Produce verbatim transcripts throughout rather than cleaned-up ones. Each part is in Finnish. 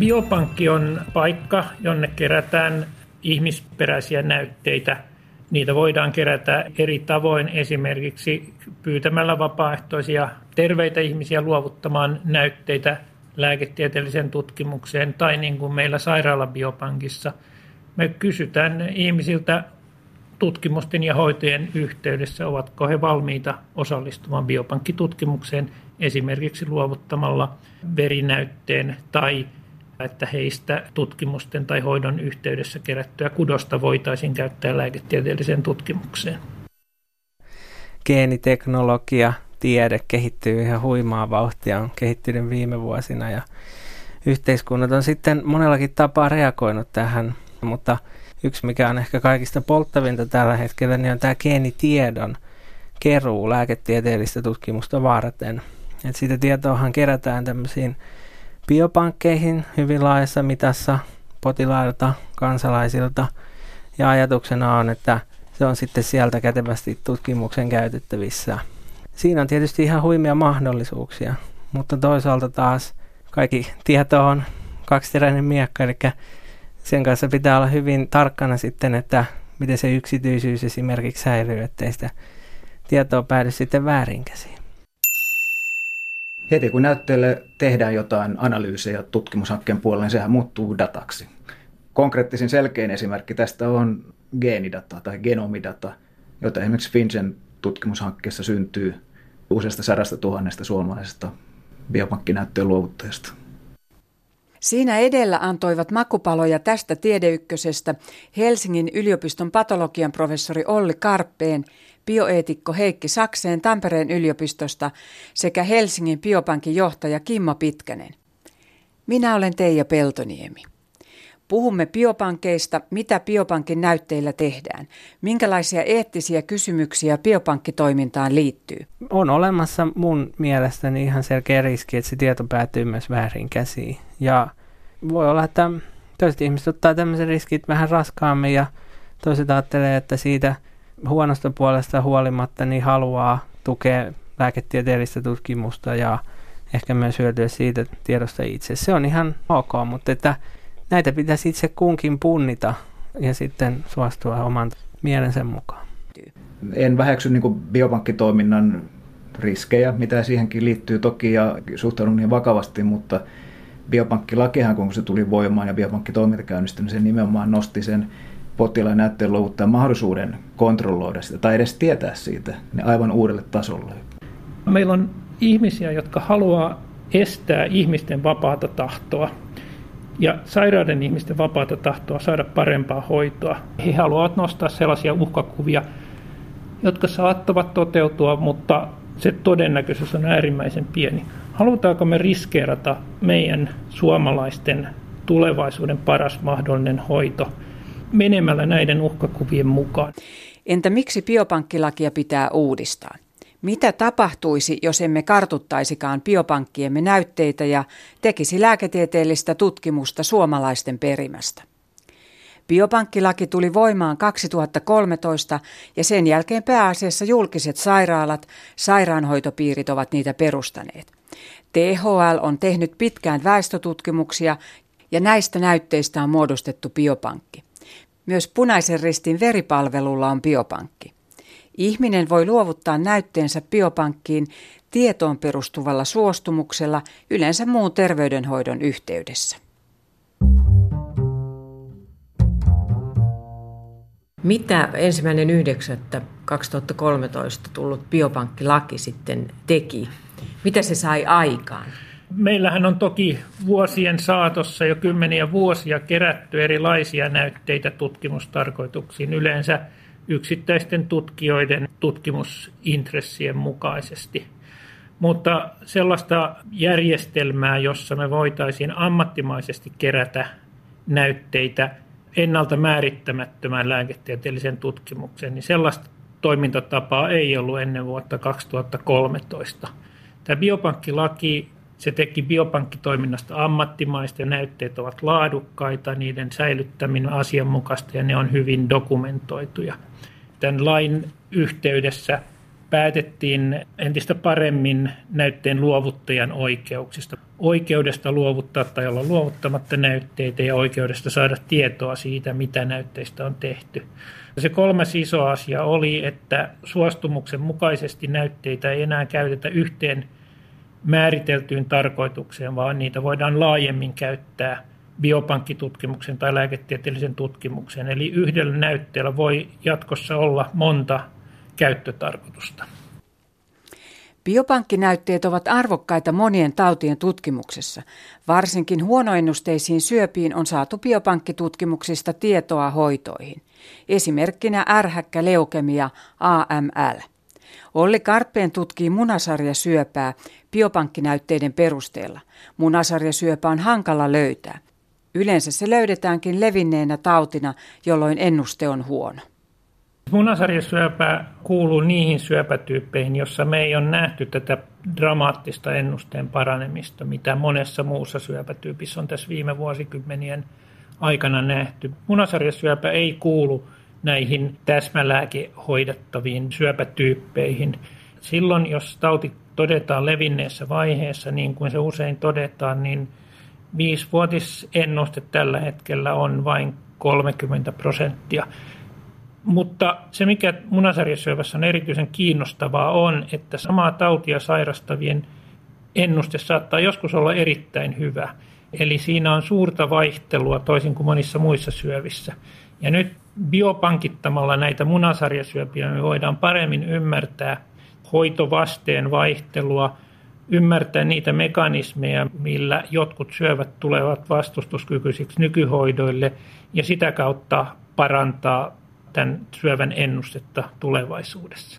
Biopankki on paikka, jonne kerätään ihmisperäisiä näytteitä. Niitä voidaan kerätä eri tavoin, esimerkiksi pyytämällä vapaaehtoisia terveitä ihmisiä luovuttamaan näytteitä lääketieteelliseen tutkimukseen, tai niin kuin meillä sairaalabiopankissa. Me kysytään ihmisiltä tutkimusten ja hoitojen yhteydessä, ovatko he valmiita osallistumaan biopankkitutkimukseen, esimerkiksi luovuttamalla verinäytteen tai että heistä tutkimusten tai hoidon yhteydessä kerättyä kudosta voitaisiin käyttää lääketieteelliseen tutkimukseen. Geeniteknologia, tiede kehittyy ihan huimaa vauhtia, on kehittynyt viime vuosina ja yhteiskunnat on sitten monellakin tapaa reagoinut tähän, mutta yksi mikä on ehkä kaikista polttavinta tällä hetkellä, niin on tämä geenitiedon keruu lääketieteellistä tutkimusta varten. Et sitä tietoahan kerätään tämmöisiin biopankkeihin hyvin laajassa mitassa potilailta, kansalaisilta, ja ajatuksena on, että se on sitten sieltä kätevästi tutkimuksen käytettävissä. Siinä on tietysti ihan huimia mahdollisuuksia, mutta toisaalta taas kaikki tieto on kaksiteräinen miekka, eli sen kanssa pitää olla hyvin tarkkana sitten, että miten se yksityisyys esimerkiksi säilyy, ettei sitä tietoa päädy sitten väärinkäsiin. Heti kun näytteelle tehdään jotain analyysejä tutkimushankkeen puolella, niin sehän muuttuu dataksi. Konkreettisin selkein esimerkki tästä on geenidata tai genomidata, jota esimerkiksi FinGen tutkimushankkeessa syntyy useasta sadasta tuhannesta suomalaisesta biopankkinäyttöjen luovuttajasta. Siinä edellä antoivat makupaloja tästä tiedeykkösestä Helsingin yliopiston patologian professori Olli Karppeen, bioeetikko Heikki Sakseen Tampereen yliopistosta sekä Helsingin biopankin johtaja Kimmo Pitkänen. Minä olen Teija Peltoniemi. Puhumme biopankeista, mitä biopankin näytteillä tehdään, minkälaisia eettisiä kysymyksiä biopankkitoimintaan liittyy. On olemassa mun mielestäni ihan selkeä riski, että se tieto päätyy myös väärin käsiin. Ja voi olla, että toiset ihmiset ottaa tämmöisen riskit vähän raskaammin ja toiset ajattelee, että siitä huonosta puolesta huolimatta niin haluaa tukea lääketieteellistä tutkimusta ja ehkä myös hyötyä siitä tiedosta itse. Se on ihan ok, mutta että näitä pitäisi itse kunkin punnita ja sitten suostua oman mielensä mukaan. En väheksy niin kuin biopankkitoiminnan riskejä, mitä siihenkin liittyy toki ja suhtaudun niin vakavasti, mutta biopankkilakihan, kun se tuli voimaan ja biopankkitoiminta käynnistyi, niin se nimenomaan nosti sen potilaan näytteen luovuttajan mahdollisuuden kontrolloida sitä tai edes tietää siitä niin aivan uudelle tasolle. Meillä on ihmisiä, jotka haluaa estää ihmisten vapaata tahtoa ja sairaiden ihmisten vapaata tahtoa saada parempaa hoitoa. He haluavat nostaa sellaisia uhkakuvia, jotka saattavat toteutua, mutta se todennäköisyys on äärimmäisen pieni. Halutaanko me riskeerata meidän suomalaisten tulevaisuuden paras mahdollinen hoito menemällä näiden uhkakuvien mukaan? Entä miksi biopankkilakia pitää uudistaa? Mitä tapahtuisi, jos emme kartuttaisikaan biopankkiemme näytteitä ja tekisi lääketieteellistä tutkimusta suomalaisten perimästä? Biopankkilaki tuli voimaan kaksituhattakolmetoista ja sen jälkeen pääasiassa julkiset sairaalat, sairaanhoitopiirit ovat niitä perustaneet. T H L on tehnyt pitkään väestötutkimuksia ja näistä näytteistä on muodostettu biopankki. Myös Punaisen Ristin veripalvelulla on biopankki. Ihminen voi luovuttaa näytteensä biopankkiin tietoon perustuvalla suostumuksella, yleensä muun terveydenhoidon yhteydessä. Mitä ensimmäinen yhdeksättä kaksituhattakolmetoista tullut biopankkilaki sitten teki? Mitä se sai aikaan? Meillähän on toki vuosien saatossa jo kymmeniä vuosia kerätty erilaisia näytteitä tutkimustarkoituksiin, yleensä yksittäisten tutkijoiden tutkimusintressien mukaisesti. Mutta sellaista järjestelmää, jossa me voitaisiin ammattimaisesti kerätä näytteitä ennalta määrittämättömän lääketieteellisen tutkimuksen, niin sellaista toimintatapaa ei ollut ennen vuotta kaksituhattakolmetoista. Tämä biopankkilaki, se teki biopankkitoiminnasta ammattimaista ja näytteet ovat laadukkaita, niiden säilyttäminen on asianmukaista ja ne on hyvin dokumentoituja. Tämän lain yhteydessä päätettiin entistä paremmin näytteen luovuttajan oikeuksista. Oikeudesta luovuttaa tai olla luovuttamatta näytteitä ja oikeudesta saada tietoa siitä, mitä näytteistä on tehty. Se kolmas iso asia oli, että suostumuksen mukaisesti näytteitä ei enää käytetä yhteen määriteltyyn tarkoitukseen, vaan niitä voidaan laajemmin käyttää biopankkitutkimuksen tai lääketieteellisen tutkimuksen. Eli yhdellä näytteellä voi jatkossa olla monta käyttötarkoitusta. Biopankkinäytteet ovat arvokkaita monien tautien tutkimuksessa. Varsinkin huonoennusteisiin syöpiin on saatu biopankkitutkimuksista tietoa hoitoihin. Esimerkkinä ärhäkkä leukemia A M L. Olli Karppeen tutkii munasarjasyöpää biopankkinäytteiden perusteella. Munasarjasyöpä on hankala löytää. Yleensä se löydetäänkin levinneenä tautina, jolloin ennuste on huono. Munasarjasyöpä kuuluu niihin syöpätyyppeihin, jossa me ei ole nähty tätä dramaattista ennusteen paranemista, mitä monessa muussa syöpätyypissä on tässä viime vuosikymmenien aikana nähty. Munasarjasyöpä ei kuulu näihin täsmälääkehoidettaviin syöpätyyppeihin. Silloin, jos tauti todetaan levinneessä vaiheessa, niin kuin se usein todetaan, niin viisivuotisennuste tällä hetkellä on vain kolmekymmentä prosenttia. Mutta se, mikä munasarjasyövässä on erityisen kiinnostavaa, on, että samaa tautia sairastavien ennuste saattaa joskus olla erittäin hyvä. Eli siinä on suurta vaihtelua toisin kuin monissa muissa syövissä. Ja nyt biopankittamalla näitä munasarjasyöpiä me voidaan paremmin ymmärtää hoitovasteen vaihtelua, ymmärtää niitä mekanismeja, millä jotkut syövät tulevat vastustuskykyisiksi nykyhoidoille ja sitä kautta parantaa tämän syövän ennustetta tulevaisuudessa.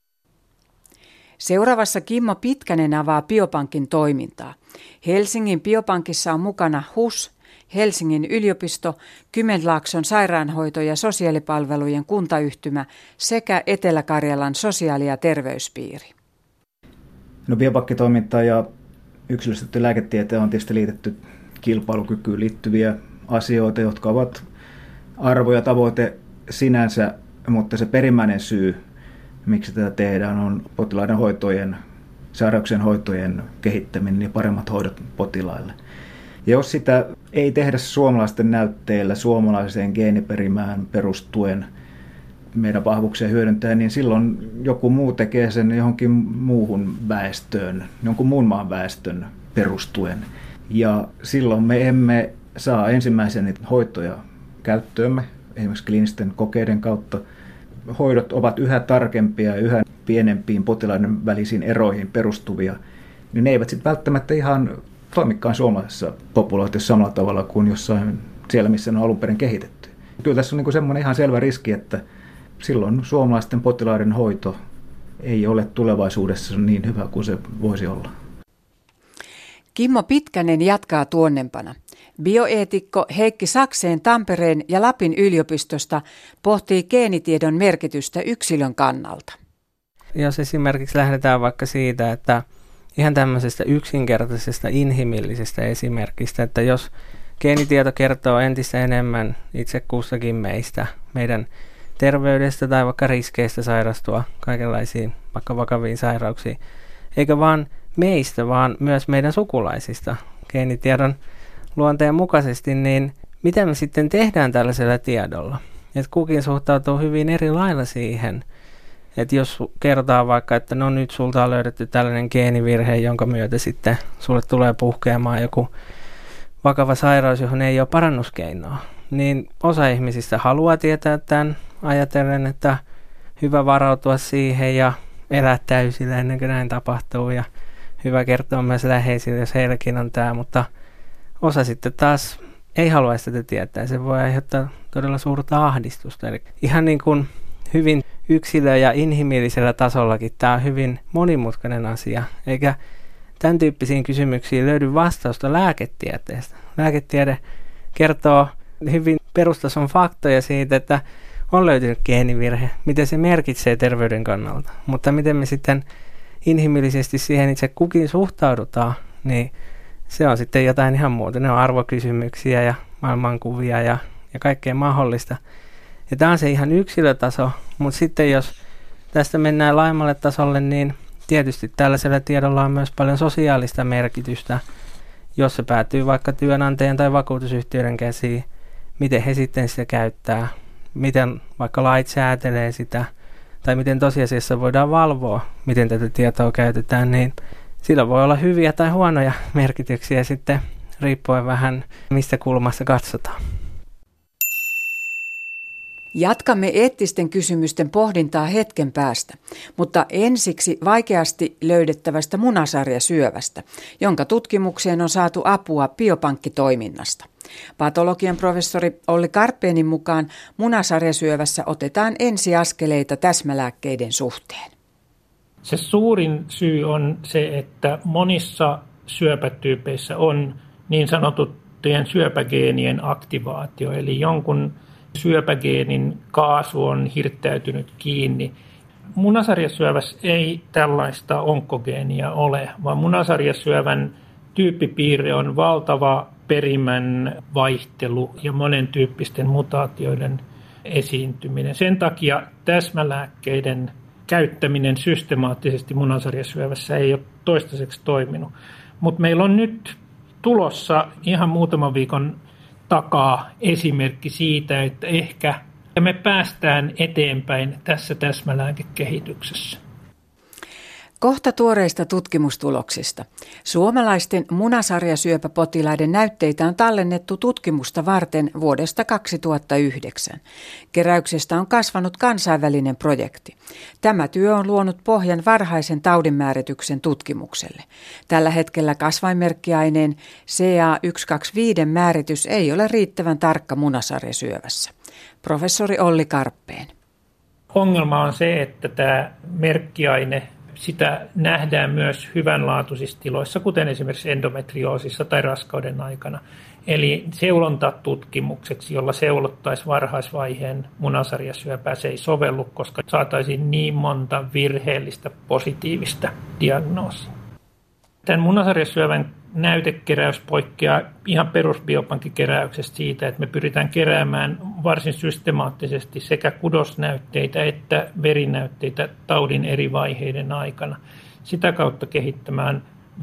Seuraavassa Kimmo Pitkänen avaa biopankin toimintaa. Helsingin biopankissa on mukana H U S, Helsingin yliopisto, Kymenlaakson sairaanhoito- ja sosiaalipalvelujen kuntayhtymä sekä Etelä-Karjalan sosiaali- ja terveyspiiri. No, biopankkitoiminta ja yksilöllistetty lääketieteen on tietysti liitetty kilpailukykyyn liittyviä asioita, jotka ovat arvo ja tavoite sinänsä, mutta se perimmäinen syy, miksi tätä tehdään, on potilaiden hoitojen, sairauksien hoitojen kehittäminen ja paremmat hoidot potilaille. Ja jos sitä ei tehdä suomalaisten näytteillä suomalaiseen geeniperimään perustuen meidän vahvuuksia hyödyntää, niin silloin joku muu tekee sen johonkin muuhun väestöön, jonkun muun maan väestön perustuen. Ja silloin me emme saa ensimmäisen niitä hoitoja käyttöömme, esimerkiksi kliinisten kokeiden kautta. Hoidot ovat yhä tarkempia ja yhä pienempiin potilaiden välisiin eroihin perustuvia, niin ne eivät sitten välttämättä ihan toimikaan suomalaisessa populaatiossa samalla tavalla kuin jossain siellä, missä ne on alun perin kehitetty. Kyllä tässä on niin kuin semmoinen ihan selvä riski, että silloin suomalaisten potilaiden hoito ei ole tulevaisuudessa niin hyvä kuin se voisi olla. Kimmo Pitkänen jatkaa tuonnempana. Bioeetikko Heikki Sakseen Tampereen ja Lapin yliopistosta pohtii geenitiedon merkitystä yksilön kannalta. Jos esimerkiksi lähdetään vaikka siitä, että ihan tämmöisestä yksinkertaisesta inhimillisestä esimerkistä, että jos geenitieto kertoo entistä enemmän itse kustakin meistä, meidän terveydestä tai vaikka riskeistä sairastua kaikenlaisiin vaikka vakaviin sairauksiin, eikä vaan meistä, vaan myös meidän sukulaisista geenitiedon luonteen mukaisesti, niin mitä me sitten tehdään tällaisella tiedolla? Että kukin suhtautuu hyvin eri lailla siihen, että jos kertaa vaikka, että no nyt sulta on löydetty tällainen geenivirhe, jonka myötä sitten sulle tulee puhkeamaan joku vakava sairaus, johon ei ole parannuskeinoa, niin osa ihmisistä haluaa tietää tämän ajatellen, että hyvä varautua siihen ja elää täysillä ennen kuin näin tapahtuu ja hyvä kertoa myös läheisille, jos heilläkin on tämä, mutta osa sitten taas ei haluaisi tätä tietää. Se voi aiheuttaa todella suurta ahdistusta. Eli ihan niin kuin hyvin yksilö- ja inhimillisellä tasollakin tämä on hyvin monimutkainen asia, eikä tämän tyyppisiin kysymyksiin löydy vastausta lääketieteestä. Lääketiede kertoo hyvin perustason faktoja siitä, että on löytynyt geenivirhe, mitä se merkitsee terveyden kannalta, mutta miten me sitten inhimillisesti siihen itse kukin suhtaudutaan, niin se on sitten jotain ihan muuta. Ne on arvokysymyksiä ja maailmankuvia ja, ja kaikkea mahdollista. Ja tämä on se ihan yksilötaso, mutta sitten jos tästä mennään laajemmalle tasolle, niin tietysti tällaisella tiedolla on myös paljon sosiaalista merkitystä, jos se päätyy vaikka työnantajan tai vakuutusyhtiöiden käsiin, miten he sitten sitä käyttää, miten vaikka lait säätelee sitä, tai miten tosiasiassa voidaan valvoa, miten tätä tietoa käytetään, niin sillä voi olla hyviä tai huonoja merkityksiä sitten riippuen vähän mistä kulmasta katsotaan. Jatkamme eettisten kysymysten pohdintaa hetken päästä, mutta ensiksi vaikeasti löydettävästä munasarjasyövästä, jonka tutkimukseen on saatu apua biopankkitoiminnasta. Patologian professori Olli Karppeenin mukaan munasarjasyövässä otetaan ensiaskeleita täsmälääkkeiden suhteen. Se suurin syy on se, että monissa syöpätyypeissä on niin sanottujen syöpägeenien aktivaatio, eli jonkun syöpägeenin kaasu on hirttäytynyt kiinni. Munasarjasyövässä ei tällaista onkogeenia ole, vaan munasarjasyövän tyyppipiirre on valtava perimän vaihtelu ja monen tyyppisten mutaatioiden esiintyminen. Sen takia täsmälääkkeiden käyttäminen systemaattisesti munasarjasyövässä ei ole toistaiseksi toiminut. Mutta meillä on nyt tulossa ihan muutaman viikon takaa esimerkki siitä, että ehkä me päästään eteenpäin tässä täsmälääkekehityksessä. Kohta tuoreista tutkimustuloksista. Suomalaisten munasarjasyöpäpotilaiden näytteitä on tallennettu tutkimusta varten vuodesta kaksituhattayhdeksän. Keräyksestä on kasvanut kansainvälinen projekti. Tämä työ on luonut pohjan varhaisen taudinmäärityksen tutkimukselle. Tällä hetkellä kasvainmerkkiaineen C A yksi kaksi viisi määritys ei ole riittävän tarkka munasarjasyövässä. Professori Olli Karppeen. Ongelma on se, että tämä merkkiaine sitä nähdään myös hyvänlaatuisissa tiloissa, kuten esimerkiksi endometrioosissa tai raskauden aikana. Eli seulontatutkimukseksi, jolla seulottaisiin varhaisvaiheen munasarjasyöpää, se ei sovellu, koska saataisiin niin monta virheellistä positiivista diagnoosia. Tämän munasarjasyövän näytekeräys poikkeaa ihan perusbiopankkikeräyksestä siitä, että me pyritään keräämään varsin systemaattisesti sekä kudosnäytteitä että verinäytteitä taudin eri vaiheiden aikana. Sitä kautta kehittämään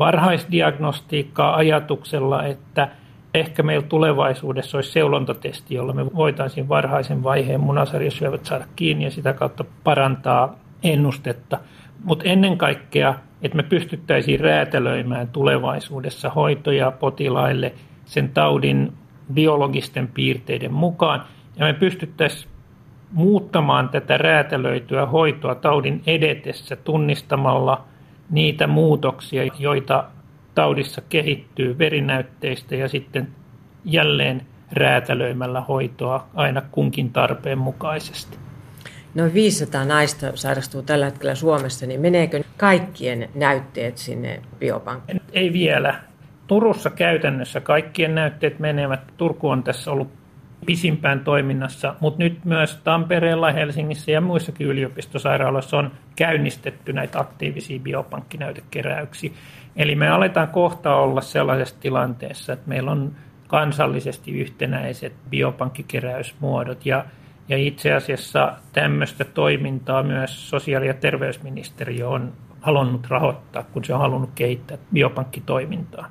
varhaisdiagnostiikkaa ajatuksella, että ehkä meillä tulevaisuudessa olisi seulontatesti, jolla me voitaisiin varhaisen vaiheen munasarjasyövät saada kiinni ja sitä kautta parantaa ennustetta. Mutta ennen kaikkea, että me pystyttäisiin räätälöimään tulevaisuudessa hoitoja potilaille sen taudin biologisten piirteiden mukaan. Ja me pystyttäisiin muuttamaan tätä räätälöityä hoitoa taudin edetessä tunnistamalla niitä muutoksia, joita taudissa kehittyy verinäytteistä ja sitten jälleen räätälöimällä hoitoa aina kunkin tarpeen mukaisesti. Noin viisisataa naista sairastuu tällä hetkellä Suomessa, niin meneekö kaikkien näytteet sinne biopankkiin? Ei vielä. Turussa käytännössä kaikkien näytteet menevät. Turku on tässä ollut pisimpään toiminnassa, mutta nyt myös Tampereella, Helsingissä ja muissakin yliopistosairaaloissa on käynnistetty näitä aktiivisia biopankkinäytekeräyksiä. Eli me aletaan kohta olla sellaisessa tilanteessa, että meillä on kansallisesti yhtenäiset biopankkikeräysmuodot ja Ja itse asiassa tämmöistä toimintaa myös sosiaali- ja terveysministeriö on halunnut rahoittaa, kun se on halunnut kehittää biopankkitoimintaa.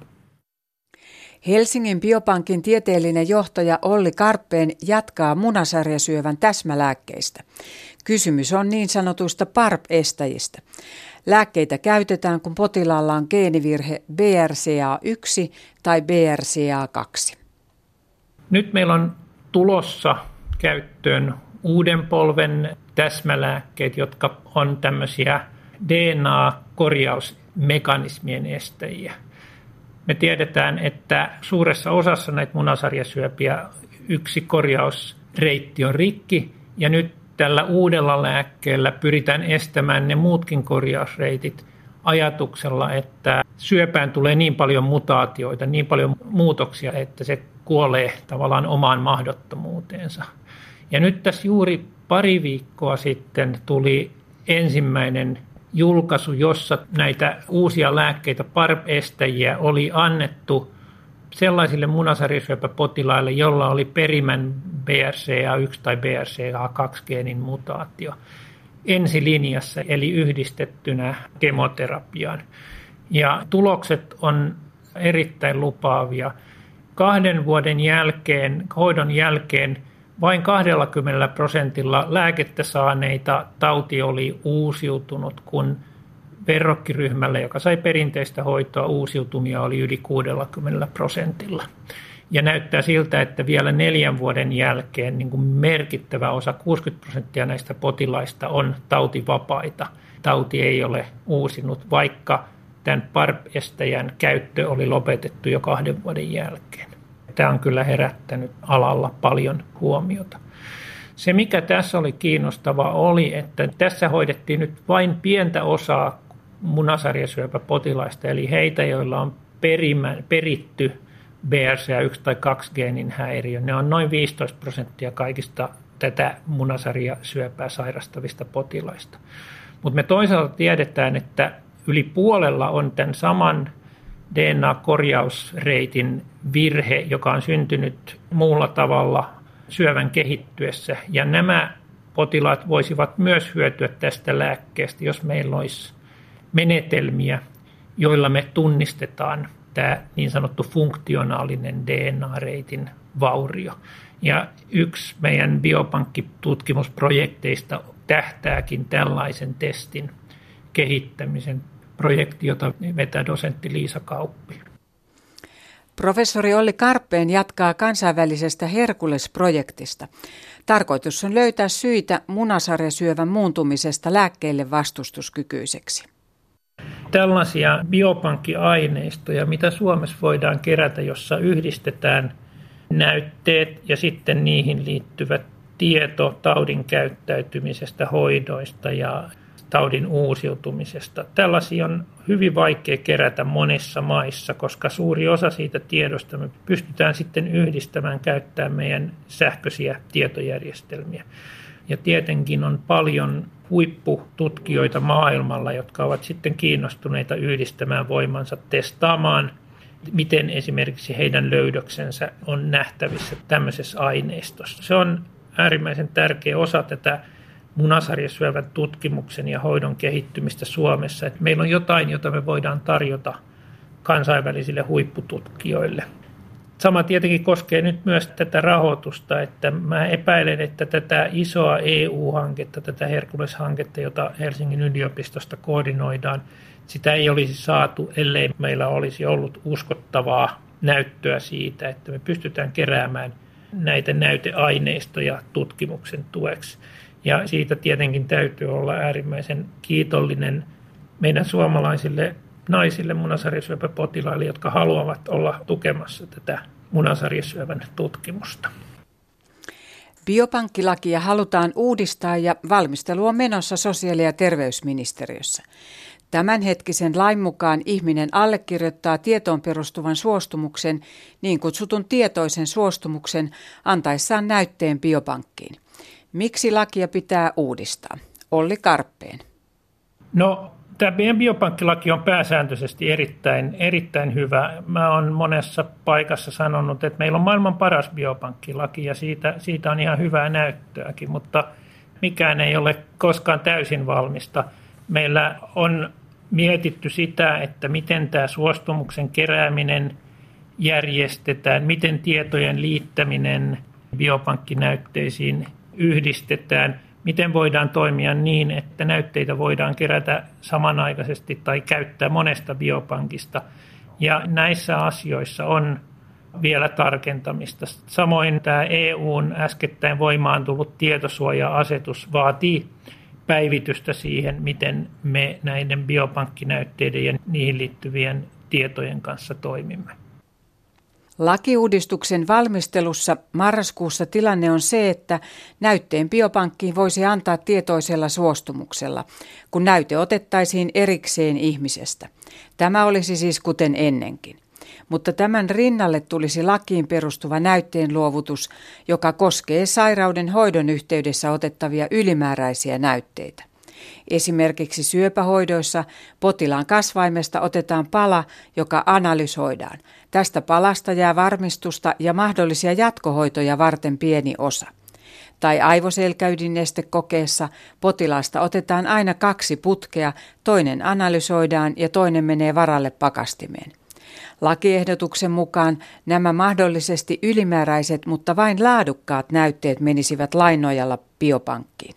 Helsingin biopankin tieteellinen johtaja Olli Karppeen jatkaa munasarjasyövän täsmälääkkeistä. Kysymys on niin sanotuista P A R P-estäjistä. Lääkkeitä käytetään, kun potilaalla on geenivirhe B R C A yksi tai B R C A kaksi. Nyt meillä on tulossa käyttöön uuden polven täsmälääkkeet, jotka on tämmöisiä D N A-korjausmekanismien estäjiä. Me tiedetään, että suuressa osassa näitä munasarjasyöpiä yksi korjausreitti on rikki, ja nyt tällä uudella lääkkeellä pyritään estämään ne muutkin korjausreitit ajatuksella, että syöpään tulee niin paljon mutaatioita, niin paljon muutoksia, että se kuolee tavallaan omaan mahdottomuuteensa. Ja nyt tässä juuri pari viikkoa sitten tuli ensimmäinen julkaisu, jossa näitä uusia lääkkeitä, P A R P-estäjiä, oli annettu sellaisille munasarjasyöpäpotilaille, jolla oli perimän B R C A yksi tai B R C A kaksi geenin mutaatio. ensilinjassa, eli yhdistettynä kemoterapiaan. Ja tulokset on erittäin lupaavia. Kahden vuoden jälkeen, hoidon jälkeen, vain kaksikymmentä prosentilla lääkettä saaneita tauti oli uusiutunut, kun verrokkiryhmällä, joka sai perinteistä hoitoa, uusiutumia oli yli kuusikymmentä prosentilla. Ja näyttää siltä, että vielä neljän vuoden jälkeen niin kuin merkittävä osa, kuusikymmentä prosenttia näistä potilaista on tautivapaita. Tauti ei ole uusinut, vaikka tämän P A R P-estäjän käyttö oli lopetettu jo kahden vuoden jälkeen. Tämä on kyllä herättänyt alalla paljon huomiota. Se, mikä tässä oli kiinnostavaa, oli, että tässä hoidettiin nyt vain pientä osaa munasarjasyöpäpotilaista, eli heitä, joilla on perimä, peritty B R C A yksi tai kaksi geenin häiriö. Ne on noin viisitoista prosenttia kaikista tätä munasarjasyöpää sairastavista potilaista. Mutta me toisaalta tiedetään, että yli puolella on tämän saman D N A-korjausreitin virhe, joka on syntynyt muulla tavalla syövän kehittyessä. Ja nämä potilaat voisivat myös hyötyä tästä lääkkeestä, jos meillä olisi menetelmiä, joilla me tunnistetaan tämä niin sanottu funktionaalinen D N A-reitin vaurio. Ja yksi meidän biopankkitutkimusprojekteista tähtääkin tällaisen testin kehittämisen projekti, jota vetää dosentti Liisa Kauppi. Professori Olli Karppeen jatkaa kansainvälisestä Herkules-projektista. Tarkoitus on löytää syitä munasarjasyövän muuntumisesta lääkkeille vastustuskykyiseksi. Tällaisia biopankkiaineistoja, mitä Suomessa voidaan kerätä, jossa yhdistetään näytteet ja sitten niihin liittyvät tieto taudin käyttäytymisestä, hoidoista ja taudin uusiutumisesta. Tällaisia on hyvin vaikea kerätä monissa maissa, koska suuri osa siitä tiedosta me pystytään sitten yhdistämään, käyttämään meidän sähköisiä tietojärjestelmiä. Ja tietenkin on paljon huippututkijoita maailmalla, jotka ovat sitten kiinnostuneita yhdistämään voimansa, testaamaan, miten esimerkiksi heidän löydöksensä on nähtävissä tämmöisessä aineistossa. Se on äärimmäisen tärkeä osa tätä munasarjasyövän tutkimuksen ja hoidon kehittymistä Suomessa, että meillä on jotain, jota me voidaan tarjota kansainvälisille huippututkijoille. Sama tietenkin koskee nyt myös tätä rahoitusta, että mä epäilen, että tätä isoa E U-hanketta, tätä Herkules-hanketta, jota Helsingin yliopistosta koordinoidaan, sitä ei olisi saatu, ellei meillä olisi ollut uskottavaa näyttöä siitä, että me pystytään keräämään näitä näyteaineistoja tutkimuksen tueksi. Ja siitä tietenkin täytyy olla äärimmäisen kiitollinen meidän suomalaisille naisille munasarjasyöpäpotilaille, jotka haluavat olla tukemassa tätä munasarjasyövän tutkimusta. Biopankkilakia halutaan uudistaa ja valmistelu on menossa sosiaali- ja terveysministeriössä. Tämänhetkisen lain mukaan ihminen allekirjoittaa tietoon perustuvan suostumuksen, niin kutsutun tietoisen suostumuksen, antaessaan näytteen biopankkiin. Miksi lakia pitää uudistaa? Olli Karppeen. No, tämä meidän biopankkilaki on pääsääntöisesti erittäin, erittäin hyvä. Mä oon monessa paikassa sanonut, että meillä on maailman paras biopankkilaki ja siitä, siitä on ihan hyvää näyttöäkin, mutta mikään ei ole koskaan täysin valmista. Meillä on mietitty sitä, että miten tämä suostumuksen kerääminen järjestetään, miten tietojen liittäminen biopankkinäytteisiin yhdistetään, miten voidaan toimia niin, että näytteitä voidaan kerätä samanaikaisesti tai käyttää monesta biopankista. Ja näissä asioissa on vielä tarkentamista. Samoin tämä E U:n äskettäin voimaan tullut tietosuoja-asetus vaatii päivitystä siihen, miten me näiden biopankkinäytteiden ja niihin liittyvien tietojen kanssa toimimme. Lakiuudistuksen valmistelussa marraskuussa tilanne on se, että näytteen biopankkiin voisi antaa tietoisella suostumuksella, kun näyte otettaisiin erikseen ihmisestä. Tämä olisi siis kuten ennenkin. Mutta tämän rinnalle tulisi lakiin perustuva näytteen luovutus, joka koskee sairauden hoidon yhteydessä otettavia ylimääräisiä näytteitä. Esimerkiksi syöpähoidoissa potilaan kasvaimesta otetaan pala, joka analysoidaan. Tästä palasta jää varmistusta ja mahdollisia jatkohoitoja varten pieni osa. Tai aivoselkäydinestekokeessa potilaasta otetaan aina kaksi putkea, toinen analysoidaan ja toinen menee varalle pakastimeen. Lakiehdotuksen mukaan nämä mahdollisesti ylimääräiset, mutta vain laadukkaat näytteet menisivät lain nojalla biopankkiin.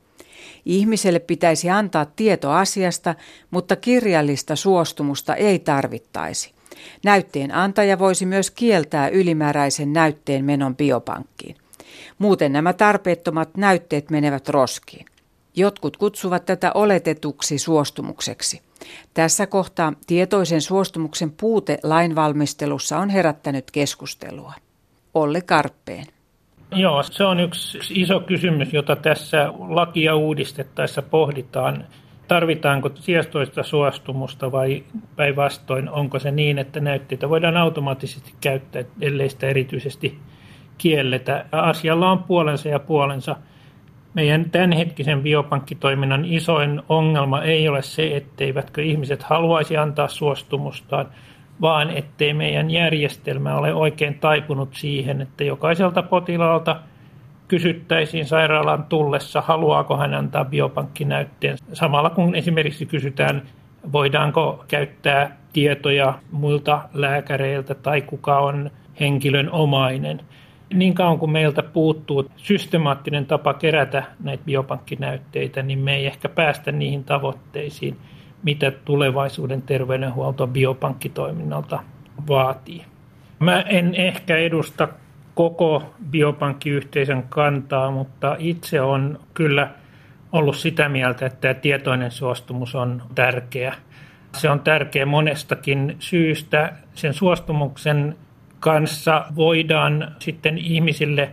Ihmiselle pitäisi antaa tieto asiasta, mutta kirjallista suostumusta ei tarvittaisi. Näytteen antaja voisi myös kieltää ylimääräisen näytteen menon biopankkiin. Muuten nämä tarpeettomat näytteet menevät roskiin. Jotkut kutsuvat tätä oletetuksi suostumukseksi. Tässä kohtaa tietoisen suostumuksen puute lainvalmistelussa on herättänyt keskustelua. Olli Karppeen. Joo, se on yksi iso kysymys, jota tässä lakia uudistettaessa pohditaan. Tarvitaanko tietoista suostumusta vai päinvastoin, onko se niin, että näytteitä voidaan automaattisesti käyttää, ellei sitä erityisesti kielletä. Asialla on puolensa ja puolensa. Meidän tämänhetkisen biopankkitoiminnan isoin ongelma ei ole se, etteivätkö ihmiset haluaisi antaa suostumustaan, vaan ettei meidän järjestelmä ole oikein taipunut siihen, että jokaiselta potilaalta kysyttäisiin sairaalan tullessa, haluaako hän antaa biopankkinäytteen. Samalla kun esimerkiksi kysytään, voidaanko käyttää tietoja muilta lääkäreiltä tai kuka on henkilön omainen. Niin kauan kuin meiltä puuttuu systemaattinen tapa kerätä näitä biopankkinäytteitä, niin me ei ehkä päästä niihin tavoitteisiin, mitä tulevaisuuden terveydenhuolto biopankkitoiminnalta vaatii. Mä en ehkä edusta koko biopankkiyhteisön kantaa, mutta itse on kyllä ollut sitä mieltä, että tämä tietoinen suostumus on tärkeä. Se on tärkeä monestakin syystä. Sen suostumuksen kanssa voidaan sitten ihmisille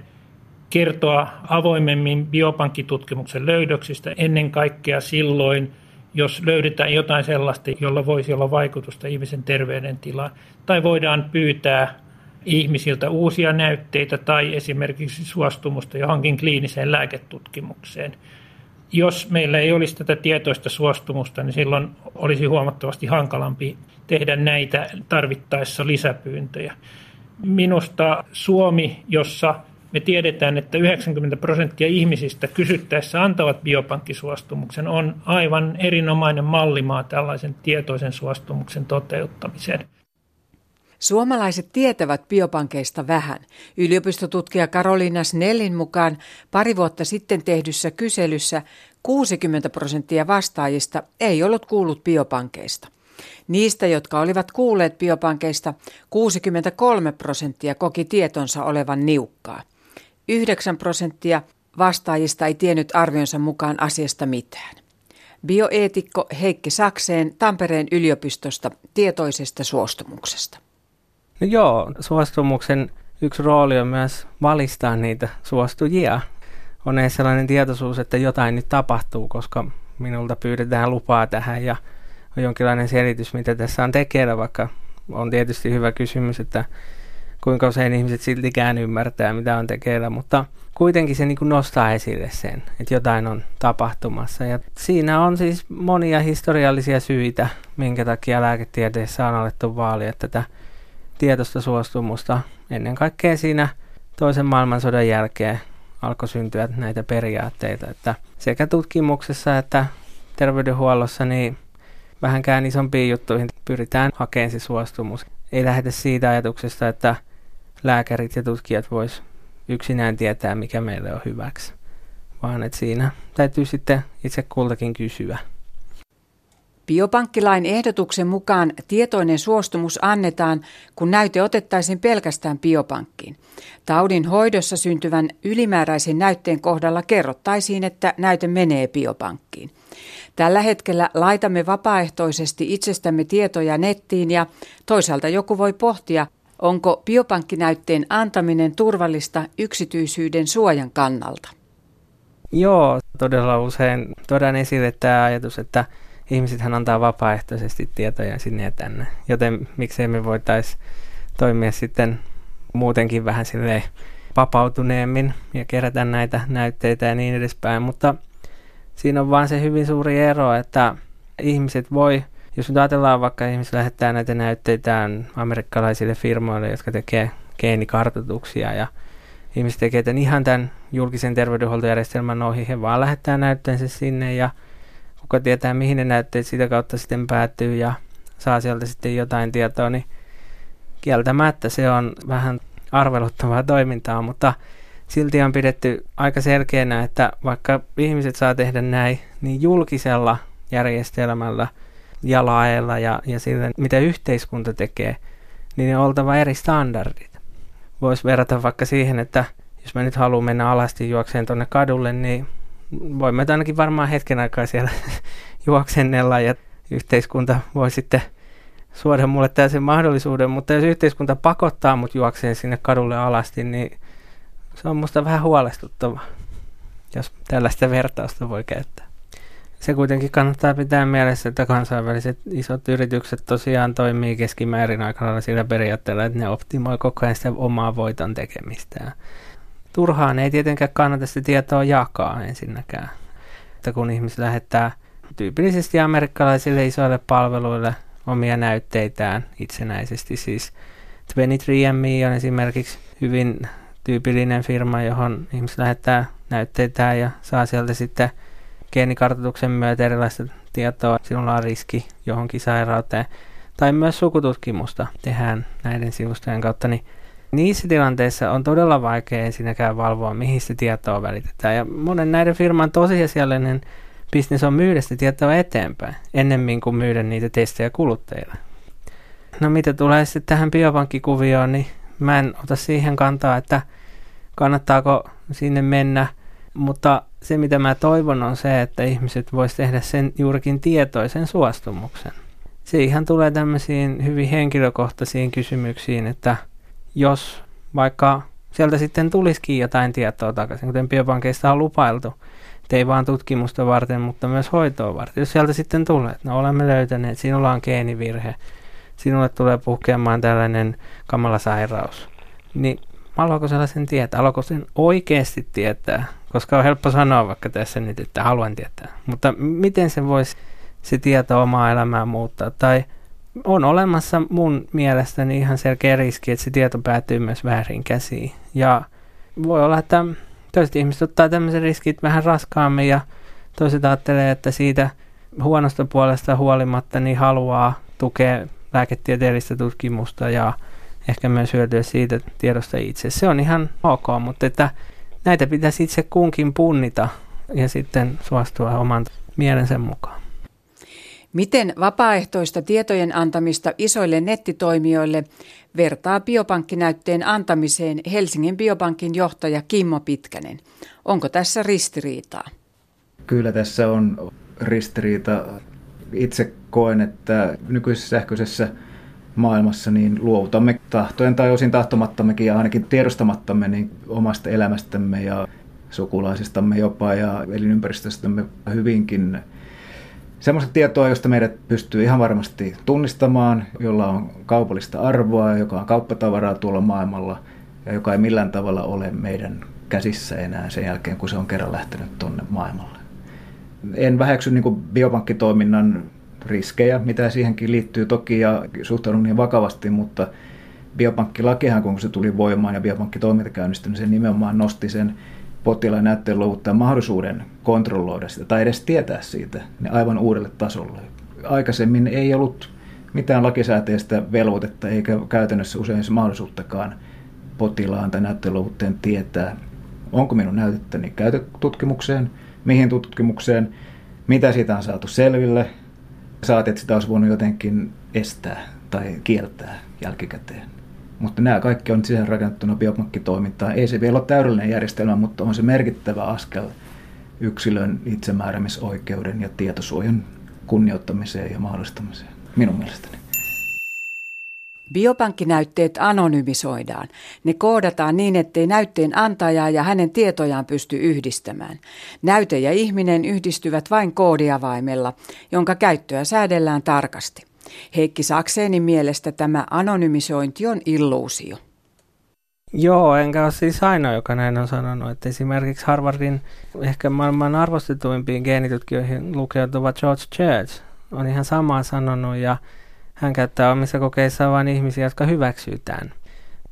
kertoa avoimemmin biopankkitutkimuksen löydöksistä ennen kaikkea silloin, jos löydetään jotain sellaista, jolla voisi olla vaikutusta ihmisen terveydentilaan. Tai voidaan pyytää ihmisiltä uusia näytteitä tai esimerkiksi suostumusta johonkin kliiniseen lääketutkimukseen. Jos meillä ei olisi tätä tietoista suostumusta, niin silloin olisi huomattavasti hankalampi tehdä näitä tarvittaessa lisäpyyntöjä. Minusta Suomi, jossa me tiedetään, että yhdeksänkymmentä prosenttia ihmisistä kysyttäessä antavat biopankkisuostumuksen, on aivan erinomainen mallimaa tällaisen tietoisen suostumuksen toteuttamiseen. Suomalaiset tietävät biopankeista vähän. Yliopistotutkija Karoliina Snellin mukaan pari vuotta sitten tehdyssä kyselyssä kuusikymmentä prosenttia vastaajista ei ollut kuullut biopankeista. Niistä, jotka olivat kuulleet biopankeista, kuusikymmentäkolme prosenttia koki tietonsa olevan niukkaa. yhdeksän prosenttia vastaajista ei tiennyt arvionsa mukaan asiasta mitään. Bioeetikko Heikki Sakseen Tampereen yliopistosta tietoisesta suostumuksesta. No joo, suostumuksen yksi rooli on myös valistaa niitä suostujia. On edes sellainen tietoisuus, että jotain nyt tapahtuu, koska minulta pyydetään lupaa tähän ja on jonkinlainen selitys, mitä tässä on tekeillä, vaikka on tietysti hyvä kysymys, että kuinka usein ihmiset siltikään ymmärtää, mitä on tekeillä, mutta kuitenkin se niin kuin nostaa esille sen, että jotain on tapahtumassa. Ja siinä on siis monia historiallisia syitä, minkä takia lääketieteessä on alettu vaalia tätä tietoista suostumusta. Ennen kaikkea siinä toisen maailmansodan jälkeen alkoi syntyä näitä periaatteita, että sekä tutkimuksessa että terveydenhuollossa niin vähänkään isompiin juttuihin pyritään hakemaan se suostumus. Ei lähdetä siitä ajatuksesta, että lääkärit ja tutkijat vois yksinään tietää, mikä meille on hyväksi, vaan että siinä täytyy sitten itse kultakin kysyä. Biopankkilain ehdotuksen mukaan tietoinen suostumus annetaan, kun näyte otettaisiin pelkästään biopankkiin. Taudin hoidossa syntyvän ylimääräisen näytteen kohdalla kerrottaisiin, että näyte menee biopankkiin. Tällä hetkellä laitamme vapaaehtoisesti itsestämme tietoja nettiin ja toisaalta joku voi pohtia, onko biopankkinäytteen antaminen turvallista yksityisyyden suojan kannalta. Joo, todella usein tuodaan esille tämä ajatus, että ihmisethän antaa vapaaehtoisesti tietoja sinne ja tänne, joten miksei me voitaisiin toimia sitten muutenkin vähän silleen vapautuneemmin ja kerätä näitä näytteitä ja niin edespäin, mutta siinä on vaan se hyvin suuri ero, että ihmiset voi, jos nyt ajatellaan vaikka ihmiset lähettää näitä näytteitään amerikkalaisille firmoille, jotka tekee geenikartoituksia ja ihmiset tekee tämän ihan tämän julkisen terveydenhuoltojärjestelmän ohi. He vaan lähettää näytteensä sinne ja kuka tietää, mihin ne näytteet sitä kautta sitten päätyy ja saa sieltä sitten jotain tietoa, niin kieltämättä se on vähän arveluttavaa toimintaa, mutta silti on pidetty aika selkeänä, että vaikka ihmiset saa tehdä näin, niin julkisella järjestelmällä ja laeilla ja, ja sillä, mitä yhteiskunta tekee, niin on oltava eri standardit. Voisi verrata vaikka siihen, että jos mä nyt haluan mennä alasti juokseen tuonne kadulle, niin voimme ainakin varmaan hetken aikaa siellä juoksennella ja yhteiskunta voi sitten suoda mulle täysin mahdollisuuden, mutta jos yhteiskunta pakottaa mut juokseen sinne kadulle alasti, niin se on musta vähän huolestuttavaa, jos tällaista vertausta voi käyttää. Se kuitenkin kannattaa pitää mielessä, että kansainväliset isot yritykset tosiaan toimii keskimäärin aikana sillä periaatteella, että ne optimoi koko ajan sitä omaa voiton tekemistä. Turhaan ei tietenkään kannata sitä tietoa jakaa ensinnäkään. Että kun ihmiset lähettää tyypillisesti amerikkalaisille isoille palveluille omia näytteitään itsenäisesti, siis kaksikymmentäkolme and me on esimerkiksi hyvin tyypillinen firma, johon ihmiset lähettää näytteitään ja saa sieltä sitten geenikartoituksen myötä erilaista tietoa. Sinulla on riski johonkin sairauteen. Tai myös sukututkimusta tehdään näiden sivustojen kautta. Niin niissä tilanteissa on todella vaikea ensinnäkään valvoa, mihin se tietoa välitetään. Ja monen näiden firman tosiasiallinen bisnes on myydä sitä tietoa eteenpäin, ennemmin kuin myydä niitä testejä kuluttajille. No mitä tulee sitten tähän biopankkikuvioon, niin mä en ota siihen kantaa, että kannattaako sinne mennä, mutta se mitä mä toivon on se, että ihmiset vois tehdä sen juurikin tietoisen suostumuksen. Se ihan tulee tämmöisiin hyvin henkilökohtaisiin kysymyksiin, että jos vaikka sieltä sitten tulisikin jotain tietoa takaisin, kuten biopankeista on lupailtu, että ei vaan tutkimusta varten, mutta myös hoitoa varten. Jos sieltä sitten tulee, että no olemme löytäneet, sinulla on geenivirhe, sinulle tulee puhkeamaan tällainen kamala sairaus, niin haluaako sellaisen tietää? Haluaako sen oikeasti tietää? Koska on helppo sanoa vaikka tässä nyt, että haluan tietää. Mutta miten se voisi se tieto omaa elämää muuttaa? Tai on olemassa mun mielestäni ihan selkeä riski, että se tieto päätyy myös väärin käsiin. Ja voi olla, että toiset ihmiset ottaa tämmöisen riskit vähän raskaammin ja toiset ajattelee, että siitä huonosta puolesta huolimatta niin haluaa tukea lääketieteellistä tutkimusta ja ehkä myös hyötyä siitä tiedosta itse. Se on ihan ok, mutta että näitä pitäisi itse kunkin punnita ja sitten suostua oman mielensä mukaan. Miten vapaaehtoista tietojen antamista isoille nettitoimijoille vertaa biopankkinäytteen antamiseen Helsingin biopankin johtaja Kimmo Pitkänen? Onko tässä ristiriitaa? Kyllä tässä on ristiriita. Itse koen, että nykyisessä sähköisessä maailmassa niin luovutamme tahtojen tai osin tahtomattammekin ja ainakin tiedostamattamme niin omasta elämästämme ja sukulaisistamme jopa ja elinympäristöstämme hyvinkin semmoista tietoa, josta meidät pystyy ihan varmasti tunnistamaan, jolla on kaupallista arvoa, joka on kauppatavaraa tuolla maailmalla ja joka ei millään tavalla ole meidän käsissä enää sen jälkeen, kun se on kerran lähtenyt tuonne maailmalle. En väheksy niin kuin biopankkitoiminnan riskejä, mitä siihenkin liittyy toki ja suhtaudun niin vakavasti, mutta biopankkilakihan, kun se tuli voimaan ja biopankkitoiminta käynnistyi, niin se nimenomaan nosti sen potilaan näytteen luovuttaa mahdollisuuden kontrolloida sitä tai edes tietää siitä niin aivan uudelle tasolle. Aikaisemmin ei ollut mitään lakisääteistä velvoitetta eikä käytännössä usein se mahdollisuuttakaan potilaan tai näytteen luovuttajan tietää, onko minun näytettäni käytötutkimukseen, mihin tutkimukseen, mitä siitä on saatu selville, saat, että sitä olisi voinut jotenkin estää tai kieltää jälkikäteen. Mutta nämä kaikki on sisäänrakennettuna biopankkitoimintaan. Ei se vielä ole täydellinen järjestelmä, mutta on se merkittävä askel yksilön itsemääräämisoikeuden ja tietosuojan kunnioittamiseen ja mahdollistamiseen, minun mielestäni. Biopankkinäytteet anonymisoidaan. Ne koodataan niin, ettei näytteen antajaa ja hänen tietojaan pysty yhdistämään. Näyte ja ihminen yhdistyvät vain koodiavaimella, jonka käyttöä säädellään tarkasti. Heikki Sakseenin mielestä tämä anonymisointi on illuusio. Joo, enkä ole siis ainoa, joka näin on sanonut. Että esimerkiksi Harvardin ehkä maailman arvostetuimpiin geenitutkijoihin lukeutuva George Church on ihan samaa sanonut ja hän käyttää omissa kokeissaan vain ihmisiä, jotka hyväksyy tämän.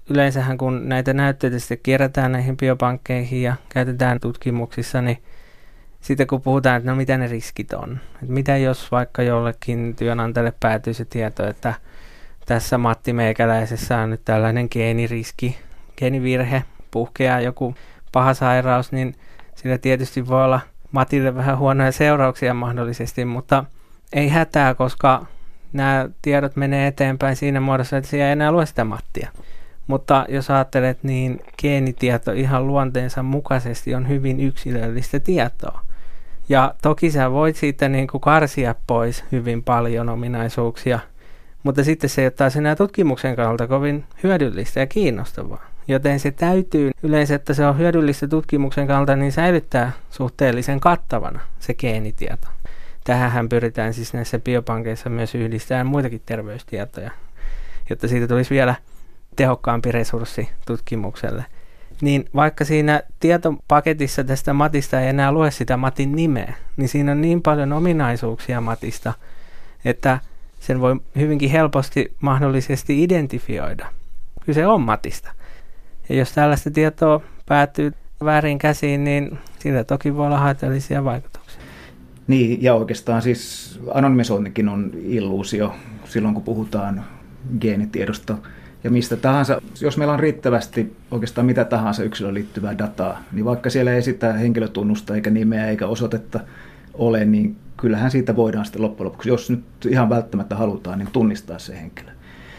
yleensähän kun näitä näytteitä sitten kerätään näihin biopankkeihin ja käytetään tutkimuksissa, niin sitten kun puhutaan, että no mitä ne riskit on, että mitä jos vaikka jollekin työnantajalle päätyy se tieto, että tässä Matti Meikäläisessä on nyt tällainen geeniriski, geenivirhe, puhkeaa joku paha sairaus, niin sillä tietysti voi olla Matille vähän huonoja seurauksia mahdollisesti, mutta ei hätää, koska nämä tiedot menee eteenpäin siinä muodossa, että siellä ei enää lue sitä Mattia. Mutta jos ajattelet, niin geenitieto ihan luonteensa mukaisesti on hyvin yksilöllistä tietoa. Ja toki sä voit siitä niin kuin karsia pois hyvin paljon ominaisuuksia, mutta sitten se ei ole taas enää tutkimuksen kannalta kovin hyödyllistä ja kiinnostavaa. Joten se täytyy yleensä, että se on hyödyllistä tutkimuksen kannalta, niin säilyttää suhteellisen kattavana se geenitieto. Tähänhän pyritään siis näissä biopankeissa myös yhdistämään muitakin terveystietoja, jotta siitä tulisi vielä tehokkaampi resurssi tutkimukselle. Niin vaikka siinä tietopaketissa tästä Matista ei enää lue sitä Matin nimeä, niin siinä on niin paljon ominaisuuksia Matista, että sen voi hyvinkin helposti mahdollisesti identifioida. Kyse on Matista. Ja jos tällaista tietoa päätyy väärin käsiin, niin sillä toki voi olla haitallisia vaikutuksia. Niin, ja oikeastaan siis anonymisointikin on illuusio silloin, kun puhutaan geenitiedosta ja mistä tahansa. Jos meillä on riittävästi oikeastaan mitä tahansa yksilöön liittyvää dataa, niin vaikka siellä ei sitä henkilötunnusta eikä nimeä eikä osoitetta ole, niin kyllähän siitä voidaan sitten loppujen lopuksi, jos nyt ihan välttämättä halutaan, niin tunnistaa se henkilö.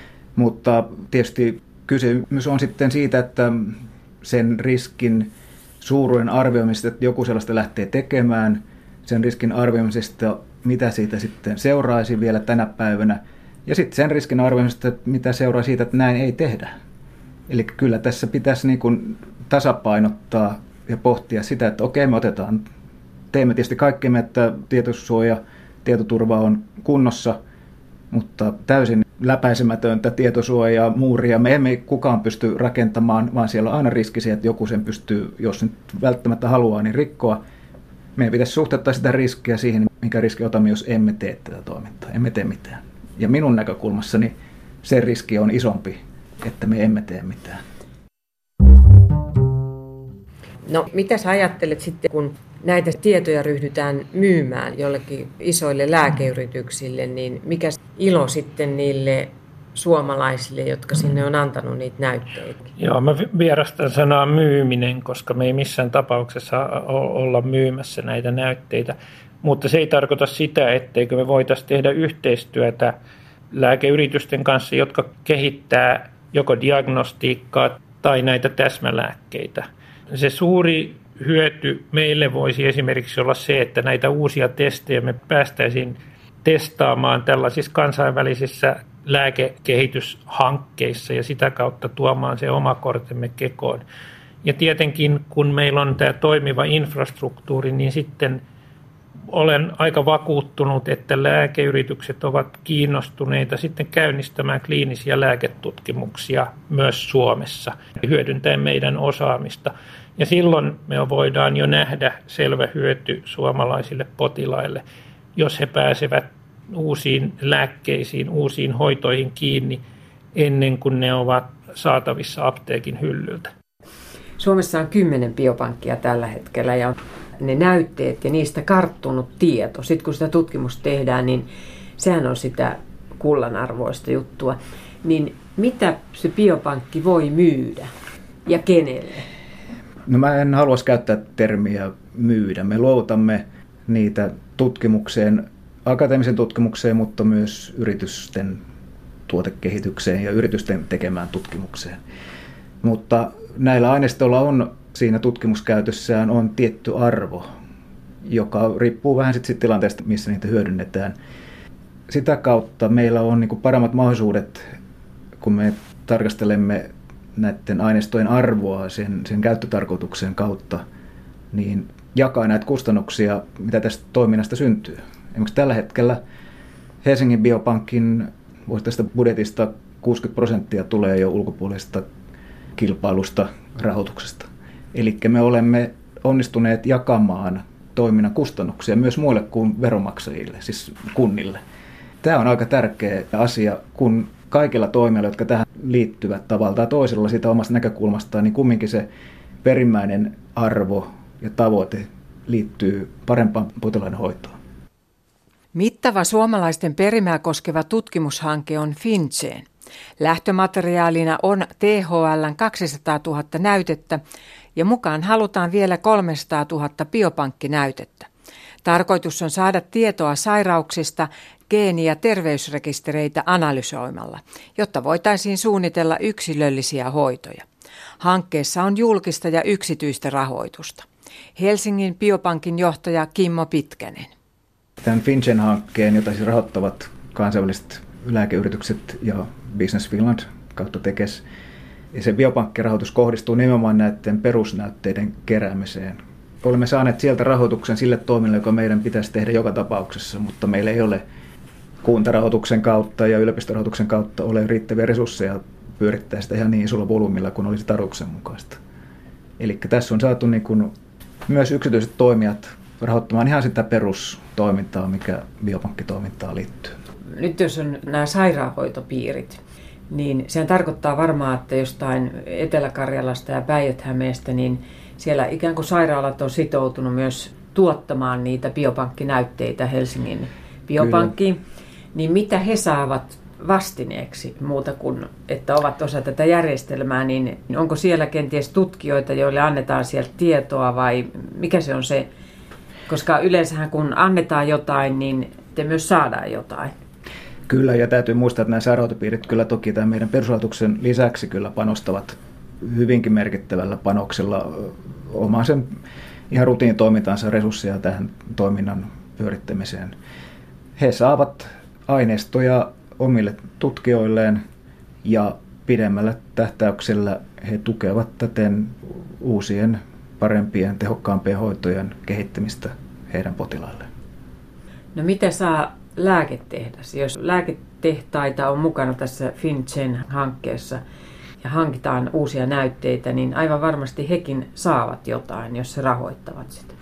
Mutta tietysti kysymys on sitten siitä, että sen riskin suuruuden arvioimisesta, että joku sellaista lähtee tekemään, sen riskin arvioimisesta, mitä siitä sitten seuraisi vielä tänä päivänä, ja sitten sen riskin arvioimisesta, mitä seuraa siitä, että näin ei tehdä. Eli kyllä tässä pitäisi niin kuin tasapainottaa ja pohtia sitä, että okei, me otetaan, teemme tietysti kaikkemme, että tietosuoja, tietoturva on kunnossa, mutta täysin läpäisemätöntä tietosuojaa, muuria me emme kukaan pysty rakentamaan, vaan siellä on aina riski siihen, että joku sen pystyy, jos nyt välttämättä haluaa, niin rikkoa. Meidän pitäisi suhteuttaa sitä riskiä siihen, mikä riski otamme, jos emme tee tätä toimintaa, emme tee mitään. Ja minun näkökulmassani se riski on isompi, että me emme tee mitään. No, mitä sä ajattelet sitten, kun näitä tietoja ryhdytään myymään jollekin isoille lääkeyrityksille, niin mikä ilo sitten niille suomalaisille, jotka sinne on antanut niitä näytteitä? Joo, mä vierastan sanaa myyminen, koska me ei missään tapauksessa olla myymässä näitä näytteitä. Mutta se ei tarkoita sitä, etteikö me voitaisiin tehdä yhteistyötä lääkeyritysten kanssa, jotka kehittää joko diagnostiikkaa tai näitä täsmälääkkeitä. Se suuri hyöty meille voisi esimerkiksi olla se, että näitä uusia testejä me päästäisiin testaamaan tällaisissa kansainvälisissä lääkekehityshankkeissa ja sitä kautta tuomaan se oma kortemme kekoon. Ja tietenkin kun meillä on tämä toimiva infrastruktuuri, niin sitten olen aika vakuuttunut, että lääkeyritykset ovat kiinnostuneita sitten käynnistämään kliinisiä lääketutkimuksia myös Suomessa hyödyntäen meidän osaamista. Ja silloin me voidaan jo nähdä selvä hyöty suomalaisille potilaille, jos he pääsevät uusiin lääkkeisiin, uusiin hoitoihin kiinni ennen kuin ne ovat saatavissa apteekin hyllyltä. Suomessa on kymmenen biopankkia tällä hetkellä ja ne näytteet ja niistä karttunut tieto. Sitten kun sitä tutkimusta tehdään, niin sehän on sitä kullanarvoista juttua. Niin mitä se biopankki voi myydä ja kenelle? No mä en haluaisi käyttää termiä myydä. Me luovutamme niitä tutkimukseen, akateemisen tutkimukseen, mutta myös yritysten tuotekehitykseen ja yritysten tekemään tutkimukseen. Mutta näillä aineistoilla on siinä tutkimuskäytössään on tietty arvo, joka riippuu vähän sit siitä tilanteesta, missä niitä hyödynnetään. Sitä kautta meillä on niinku paremmat mahdollisuudet, kun me tarkastelemme näiden aineistojen arvoa sen, sen käyttötarkoituksen kautta, niin jakaa näitä kustannuksia, mitä tästä toiminnasta syntyy. Esimerkiksi tällä hetkellä Helsingin biopankin vuosittaisesta budjetista kuusikymmentä prosenttia tulee jo ulkopuolisesta kilpailusta, rahoituksesta. Eli me olemme onnistuneet jakamaan toiminnan kustannuksia myös muille kuin veronmaksajille, siis kunnille. Tämä on aika tärkeä asia, kun kaikilla toimijoilla, jotka tähän liittyvät tavalla tai toisella siitä omasta näkökulmastaan, niin kumminkin se perimmäinen arvo ja tavoite liittyy parempaan potilaiden hoitoon. Mittava suomalaisten perimää koskeva tutkimushanke on FinGen. Lähtömateriaalina on T H L:n kaksisataatuhatta näytettä ja mukaan halutaan vielä kolmesataatuhatta biopankkinäytettä. Tarkoitus on saada tietoa sairauksista geeni- ja terveysrekistereitä analysoimalla, jotta voitaisiin suunnitella yksilöllisiä hoitoja. Hankkeessa on julkista ja yksityistä rahoitusta. Helsingin biopankin johtaja Kimmo Pitkänen. Tämän FinGen-hankkeen, jota siis rahoittavat kansainväliset lääkeyritykset ja Business Finland kautta Tekes, ja se biopankkirahoitus kohdistuu nimenomaan näiden perusnäytteiden keräämiseen. Olemme saaneet sieltä rahoituksen sille toimille, joka meidän pitäisi tehdä joka tapauksessa, mutta meillä ei ole kuntarahoituksen kautta ja yliopistorahoituksen kautta ole riittäviä resursseja pyörittää sitä ihan niin isolla volyymilla kuin olisi tarkoituksenmukaista. Eli tässä on saatu niin kuin myös yksityiset toimijat rahoittamaan ihan sitä perustoimintaa, mikä biopankkitoimintaan liittyy. Nyt jos on nämä sairaanhoitopiirit, niin sehän tarkoittaa varmaan, että jostain Etelä-Karjalasta ja Päijät-Hämeestä, niin siellä ikään kuin sairaalat on sitoutunut myös tuottamaan niitä biopankkinäytteitä Helsingin biopankkiin. Kyllä. Niin mitä he saavat vastineeksi muuta kuin, että ovat osa tätä järjestelmää, niin onko siellä kenties tutkijoita, joille annetaan sieltä tietoa vai mikä se on se? Koska yleensähän kun annetaan jotain, niin te myös saadaan jotain. Kyllä, ja täytyy muistaa, että nämä sairaanhoitopiirit kyllä toki tämän meidän perusrahoituksen lisäksi kyllä panostavat hyvinkin merkittävällä panoksella omaan sen ihan rutiinitoimintaansa resursseja tähän toiminnan pyörittämiseen. He saavat aineistoja omille tutkijoilleen ja pidemmällä tähtäyksellä he tukevat täten uusien, parempien, tehokkaampien hoitojen kehittämistä heidän potilailleen. No mitä saa lääketehdas? Jos lääketehtaita on mukana tässä FinGen-hankkeessa ja hankitaan uusia näytteitä, niin aivan varmasti hekin saavat jotain, jos he rahoittavat sitä.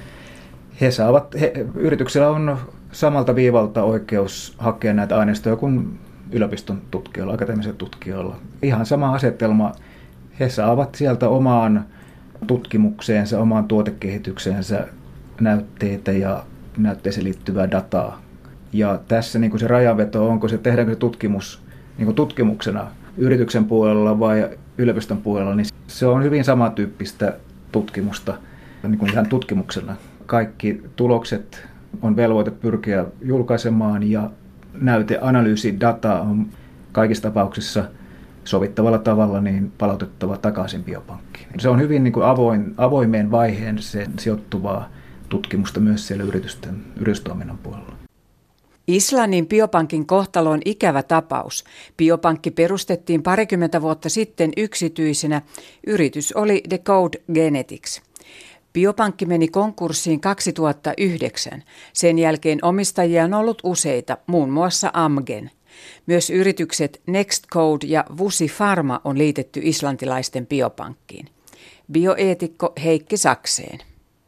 He saavat, he, yrityksellä on samalta viivalta oikeus hakea näitä aineistoja kuin yliopiston tutkijoilla, akateemisilla tutkijoilla. Ihan sama asetelma. He saavat sieltä omaan tutkimukseensa, omaan tuotekehitykseensä näytteitä ja näytteeseen liittyvää dataa. Ja tässä niin kuin se rajanveto, onko se, tehdäänkö se tutkimus niin kuin tutkimuksena yrityksen puolella vai yliopiston puolella, niin se on hyvin samantyyppistä tutkimusta niin kuin ihan tutkimuksena. Kaikki tulokset on velvoite pyrkiä julkaisemaan ja näyteanalyysidata on kaikissa tapauksissa sovittavalla tavalla niin palautettava takaisin biopankkiin. Se on hyvin niin kuin avoin, avoimeen vaiheen se sijoittuvaa tutkimusta myös siellä yritysten, yritystoiminnan puolella. Islannin biopankin kohtalo on ikävä tapaus. Biopankki perustettiin parikymmentä vuotta sitten yksityisenä. Yritys oli Decode Genetics. Biopankki meni konkurssiin kaksituhattayhdeksän. Sen jälkeen omistajia on ollut useita, muun muassa Amgen. Myös yritykset Nextcode ja Vusi Pharma on liitetty islantilaisten biopankkiin. Bioeetikko Heikki Sakseen.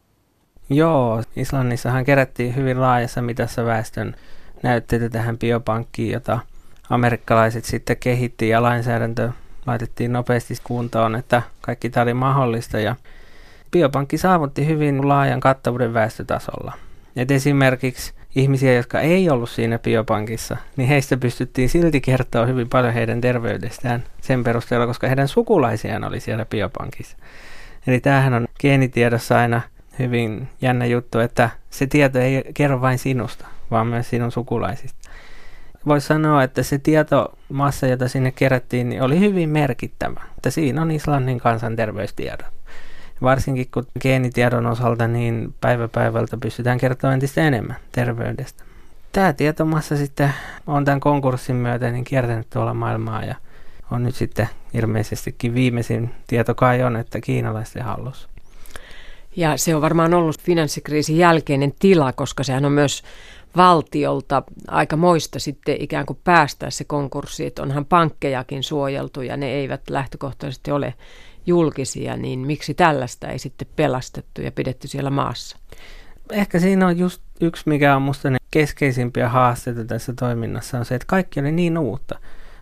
Joo, Islannissahan kerättiin hyvin laajassa mitassa väestön näytteitä tähän biopankkiin, jota amerikkalaiset sitten kehitti ja lainsäädäntö laitettiin nopeasti kuntoon, että kaikki tämä oli mahdollista ja biopankki saavutti hyvin laajan kattavuuden väestötasolla. Et esimerkiksi ihmisiä, jotka ei ollut siinä biopankissa, niin heistä pystyttiin silti kertoa hyvin paljon heidän terveydestään sen perusteella, koska heidän sukulaisiaan oli siellä biopankissa. Eli tämähän on geenitiedossa aina hyvin jännä juttu, että se tieto ei kerro vain sinusta, vaan myös sinun sukulaisista. Voisi sanoa, että se tietomassa, jota sinne kerättiin, niin oli hyvin merkittävä. Että siinä on Islannin kansanterveystiedot. Varsinkin kun geenitiedon osalta niin päivä päivältä pystytään kertomaan entistä enemmän terveydestä. Tämä tietomassa sitten on tämän konkurssin myötä niin kiertänyt tuolla maailmaa ja on nyt sitten ilmeisestikin viimeisin tieto kai on, että kiinalaisten hallussa. Ja se on varmaan ollut finanssikriisin jälkeinen tila, koska sehän on myös valtiolta aika moista sitten ikään kuin päästää se konkurssi, että onhan pankkejakin suojeltu ja ne eivät lähtökohtaisesti ole julkisia, niin miksi tällaista ei sitten pelastettu ja pidetty siellä maassa? Ehkä siinä on just yksi, mikä on musta ne keskeisimpiä haasteita tässä toiminnassa, on se, että kaikki oli niin uutta.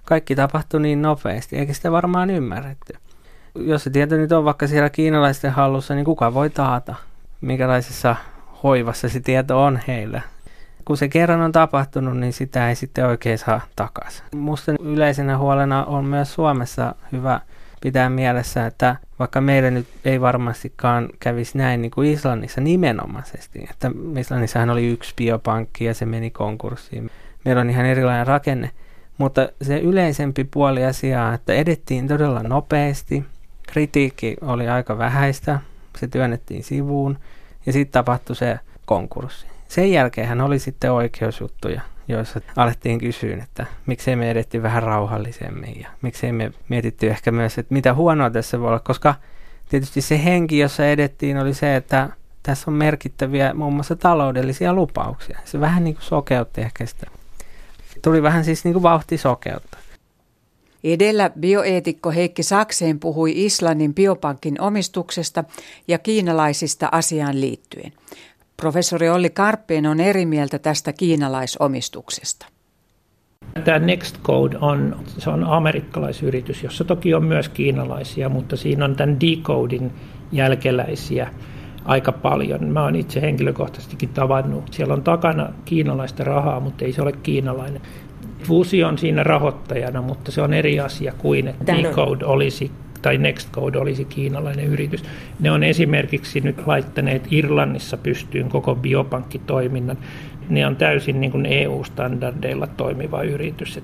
kaikki tapahtui niin nopeasti, eikä sitä varmaan ymmärretty. Jos se tieto nyt on vaikka siellä kiinalaisten hallussa, niin kuka voi taata, minkälaisessa hoivassa se tieto on heillä. Kun se kerran on tapahtunut, niin sitä ei sitten oikein saa takaisin. Musta yleisenä huolena on myös Suomessa hyvä pitää mielessä, että vaikka meillä nyt ei varmastikaan kävisi näin niin kuin Islannissa nimenomaisesti, että Islannissahan oli yksi biopankki ja se meni konkurssiin. Meillä on ihan erilainen rakenne, mutta se yleisempi puoli asiaa, että edettiin todella nopeasti, kritiikki oli aika vähäistä, se työnnettiin sivuun ja sitten tapahtui se konkurssi. Sen jälkeen oli sitten oikeusjuttuja, joissa alettiin kysyä, että miksei me edetty vähän rauhallisemmin ja miksei me mietitty ehkä myös, että mitä huonoa tässä voi olla, koska tietysti se henki, jossa edettiin, oli se, että tässä on merkittäviä muun muassa taloudellisia lupauksia. Se vähän niin kuin sokeutti ehkä sitä. Tuli vähän siis niin kuin vauhti sokeutta. Edellä bioeetikko Heikki Sakseen puhui Islannin biopankin omistuksesta ja kiinalaisista asiaan liittyen. Professori Olli Karppeen on eri mieltä tästä kiinalaisomistuksesta. Tämä Nextcode on, se on amerikkalaisyritys, jossa toki on myös kiinalaisia, mutta siinä on tämän Decodin jälkeläisiä aika paljon. Mä oon itse henkilökohtaisestikin tavannut. Siellä on takana kiinalaista rahaa, mutta ei se ole kiinalainen. Fusi on siinä rahoittajana, mutta se on eri asia kuin, että Decode olisi tai Nextcode olisi kiinalainen yritys. Ne on esimerkiksi nyt laittaneet Irlannissa pystyyn koko biopankkitoiminnan. Ne on täysin niin kuin E U-standardeilla toimiva yritys.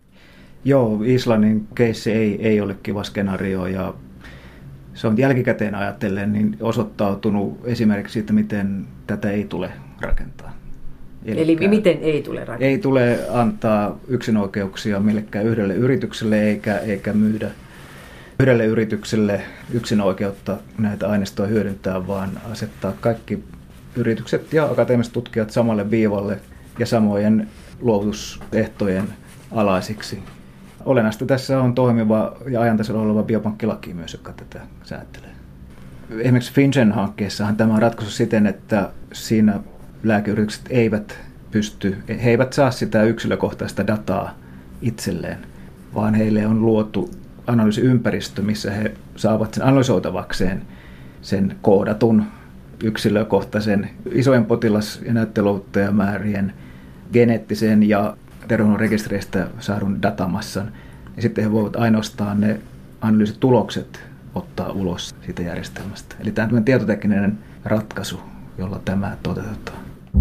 Joo, Islannin keissi ei, ei ole kiva skenaario ja se on jälkikäteen ajatellen niin osoittautunut esimerkiksi siitä, miten tätä ei tule rakentaa. Eli, Eli miten ei tule rakentaa? Ei tule antaa yksinoikeuksia millekään yhdelle yritykselle eikä, eikä myydä yhdelle yritykselle yksinoikeutta näitä aineistoja hyödyntää, vaan asettaa kaikki yritykset ja akateemiset tutkijat samalle viivalle ja samojen luovutusehtojen alaisiksi. Olennaista tässä on toimiva ja ajantasalla oleva biopankkilaki myös, joka tätä säätelee. Esimerkiksi FinGen-hankkeessahan tämä on ratkaisu siten, että siinä lääkeyritykset eivät pysty, he eivät saa sitä yksilökohtaista dataa itselleen, vaan heille on luotu analyysiympäristö, missä he saavat sen analysoitavakseen sen koodatun yksilökohtaisen isojen potilas- ja näytteluottajamäärien geneettisen ja terveydenhuollon saadun datamassan. Ja sitten he voivat ainoastaan ne analyysitulokset ottaa ulos siitä järjestelmästä. Eli tämä on tietotekninen ratkaisu, jolla tämä toteutetaan.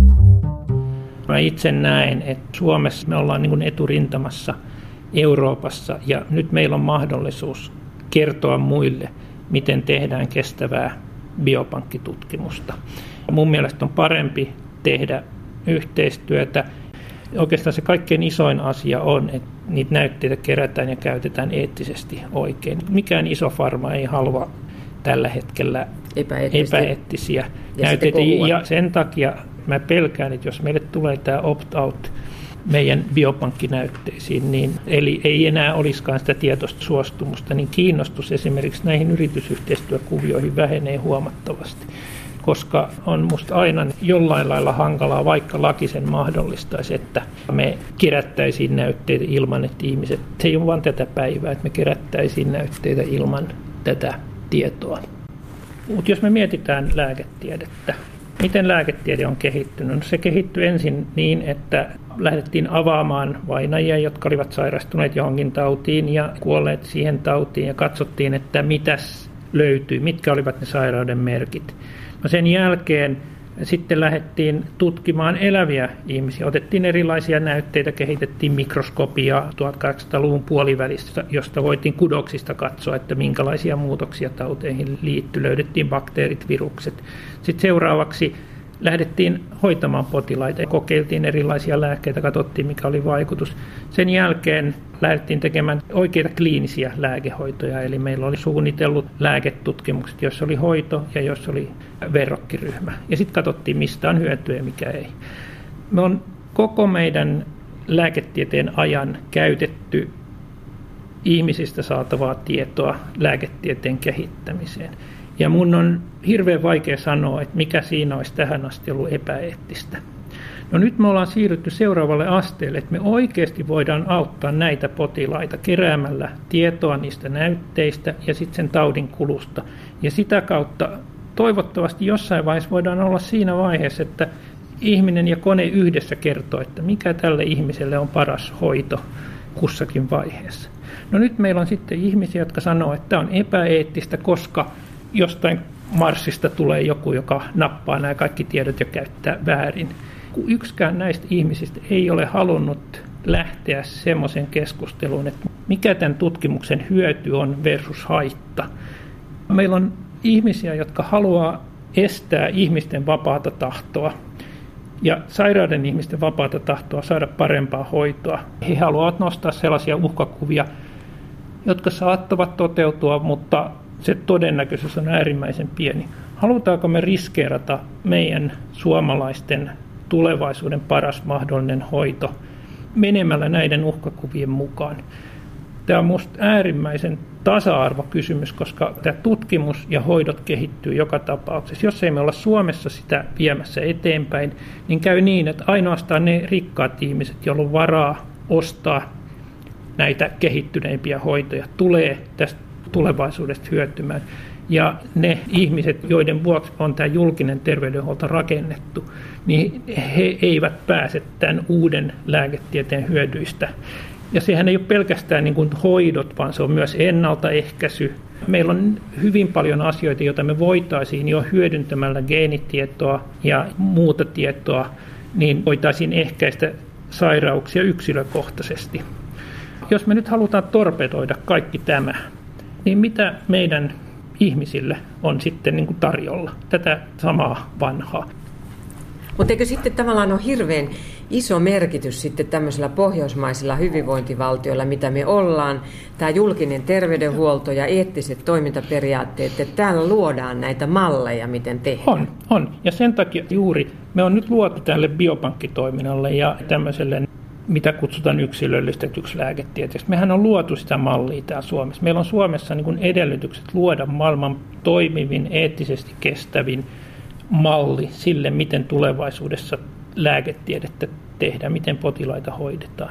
Mä itse näen, että Suomessa me ollaan niin kuin eturintamassa Euroopassa ja nyt meillä on mahdollisuus kertoa muille, miten tehdään kestävää biopankkitutkimusta. Mun mielestä on parempi tehdä yhteistyötä. Oikeastaan se kaikkein isoin asia on, että niitä näytteitä kerätään ja käytetään eettisesti oikein. Mikään iso farma ei halua tällä hetkellä epäeettisiä näytteitä. Ja sen takia mä pelkään, että jos meille tulee tämä opt-out meidän biopankkinäytteisiin, niin, eli ei enää olisikaan sitä tietoista suostumusta, niin kiinnostus esimerkiksi näihin yritysyhteistyökuvioihin vähenee huomattavasti. Koska on musta aina jollain lailla hankalaa, vaikka laki sen mahdollistaisi, että me kerättäisiin näytteitä ilman, että ihmiset, se ei ole vain tätä päivää, että me kerättäisiin näytteitä ilman tätä tietoa. Mutta jos me mietitään lääketiedettä, miten lääketiede on kehittynyt? No se kehittyi ensin niin, että lähdettiin avaamaan vainajia, jotka olivat sairastuneet johonkin tautiin ja kuolleet siihen tautiin ja katsottiin, että mitäs löytyi, mitkä olivat ne sairauden merkit. No sen jälkeen sitten lähdettiin tutkimaan eläviä ihmisiä. Otettiin erilaisia näytteitä, kehitettiin mikroskopia tuhatkahdeksansataaluvun puolivälissä, josta voitiin kudoksista katsoa, että minkälaisia muutoksia tauteihin liittyy. Löydettiin bakteerit, virukset. Sitten seuraavaksi lähdettiin hoitamaan potilaita. Kokeiltiin erilaisia lääkkeitä, katsottiin mikä oli vaikutus. Sen jälkeen lähdettiin tekemään oikeita kliinisiä lääkehoitoja, eli meillä oli suunnitellut lääketutkimukset, joissa oli hoito ja joissa oli verrokkiryhmä. Ja sitten katsottiin, mistä on hyötyä ja mikä ei. Me on koko meidän lääketieteen ajan käytetty ihmisistä saatavaa tietoa lääketieteen kehittämiseen. Ja mun on hirveän vaikea sanoa, että mikä siinä olisi tähän asti ollut epäeettistä. No nyt me ollaan siirrytty seuraavalle asteelle, että me oikeasti voidaan auttaa näitä potilaita keräämällä tietoa niistä näytteistä ja sitten sen taudin kulusta. Ja sitä kautta toivottavasti jossain vaiheessa voidaan olla siinä vaiheessa, että ihminen ja kone yhdessä kertoo, että mikä tälle ihmiselle on paras hoito kussakin vaiheessa. No nyt meillä on sitten ihmisiä, jotka sanoo, että tämä on epäeettistä, koska jostain Marsista tulee joku, joka nappaa nämä kaikki tiedot ja käyttää väärin. Yksikään näistä ihmisistä ei ole halunnut lähteä semmoiseen keskusteluun, että mikä tämän tutkimuksen hyöty on versus haitta. Meillä on ihmisiä, jotka haluaa estää ihmisten vapaata tahtoa ja sairaiden ihmisten vapaata tahtoa saada parempaa hoitoa. He haluavat nostaa sellaisia uhkakuvia, jotka saattavat toteutua, mutta se todennäköisyys on äärimmäisen pieni. Halutaanko me riskeerata meidän suomalaisten tulevaisuuden paras mahdollinen hoito menemällä näiden uhkakuvien mukaan? Tämä on minusta äärimmäisen tasa-arvokysymys, koska tämä tutkimus ja hoidot kehittyy joka tapauksessa. Jos ei me olla Suomessa sitä viemässä eteenpäin, niin käy niin, että ainoastaan ne rikkaat ihmiset, joilla on varaa ostaa näitä kehittyneimpiä hoitoja, tulee tästä tulevaisuudesta hyötymään. Ja ne ihmiset, joiden vuoksi on tämä julkinen terveydenhuolto rakennettu, niin he eivät pääse tämän uuden lääketieteen hyödyistä. Ja sehän ei ole pelkästään niin kuin hoidot, vaan se on myös ennaltaehkäisy. Meillä on hyvin paljon asioita, joita me voitaisiin jo hyödyntämällä geenitietoa ja muuta tietoa, niin voitaisiin ehkäistä sairauksia yksilökohtaisesti. Jos me nyt halutaan torpedoida kaikki tämä, niin mitä meidän ihmisille on sitten niin kuin tarjolla? Tätä samaa vanhaa. Mutta eikö sitten tavallaan ole hirveän iso merkitys sitten tämmöisillä pohjoismaisilla hyvinvointivaltioilla, mitä me ollaan, tämä julkinen terveydenhuolto ja eettiset toimintaperiaatteet, että täällä luodaan näitä malleja, miten tehdään? On, on. Ja sen takia juuri me on nyt luotu tälle biopankkitoiminnalle ja tämmöiselle, mitä kutsutaan yksilöllistetyksi lääketieteeksi. Mehän on luotu sitä mallia täällä Suomessa. Meillä on Suomessa niin kuin edellytykset luoda maailman toimivin, eettisesti kestävin malli sille, miten tulevaisuudessa lääketiedettä tehdään, miten potilaita hoidetaan.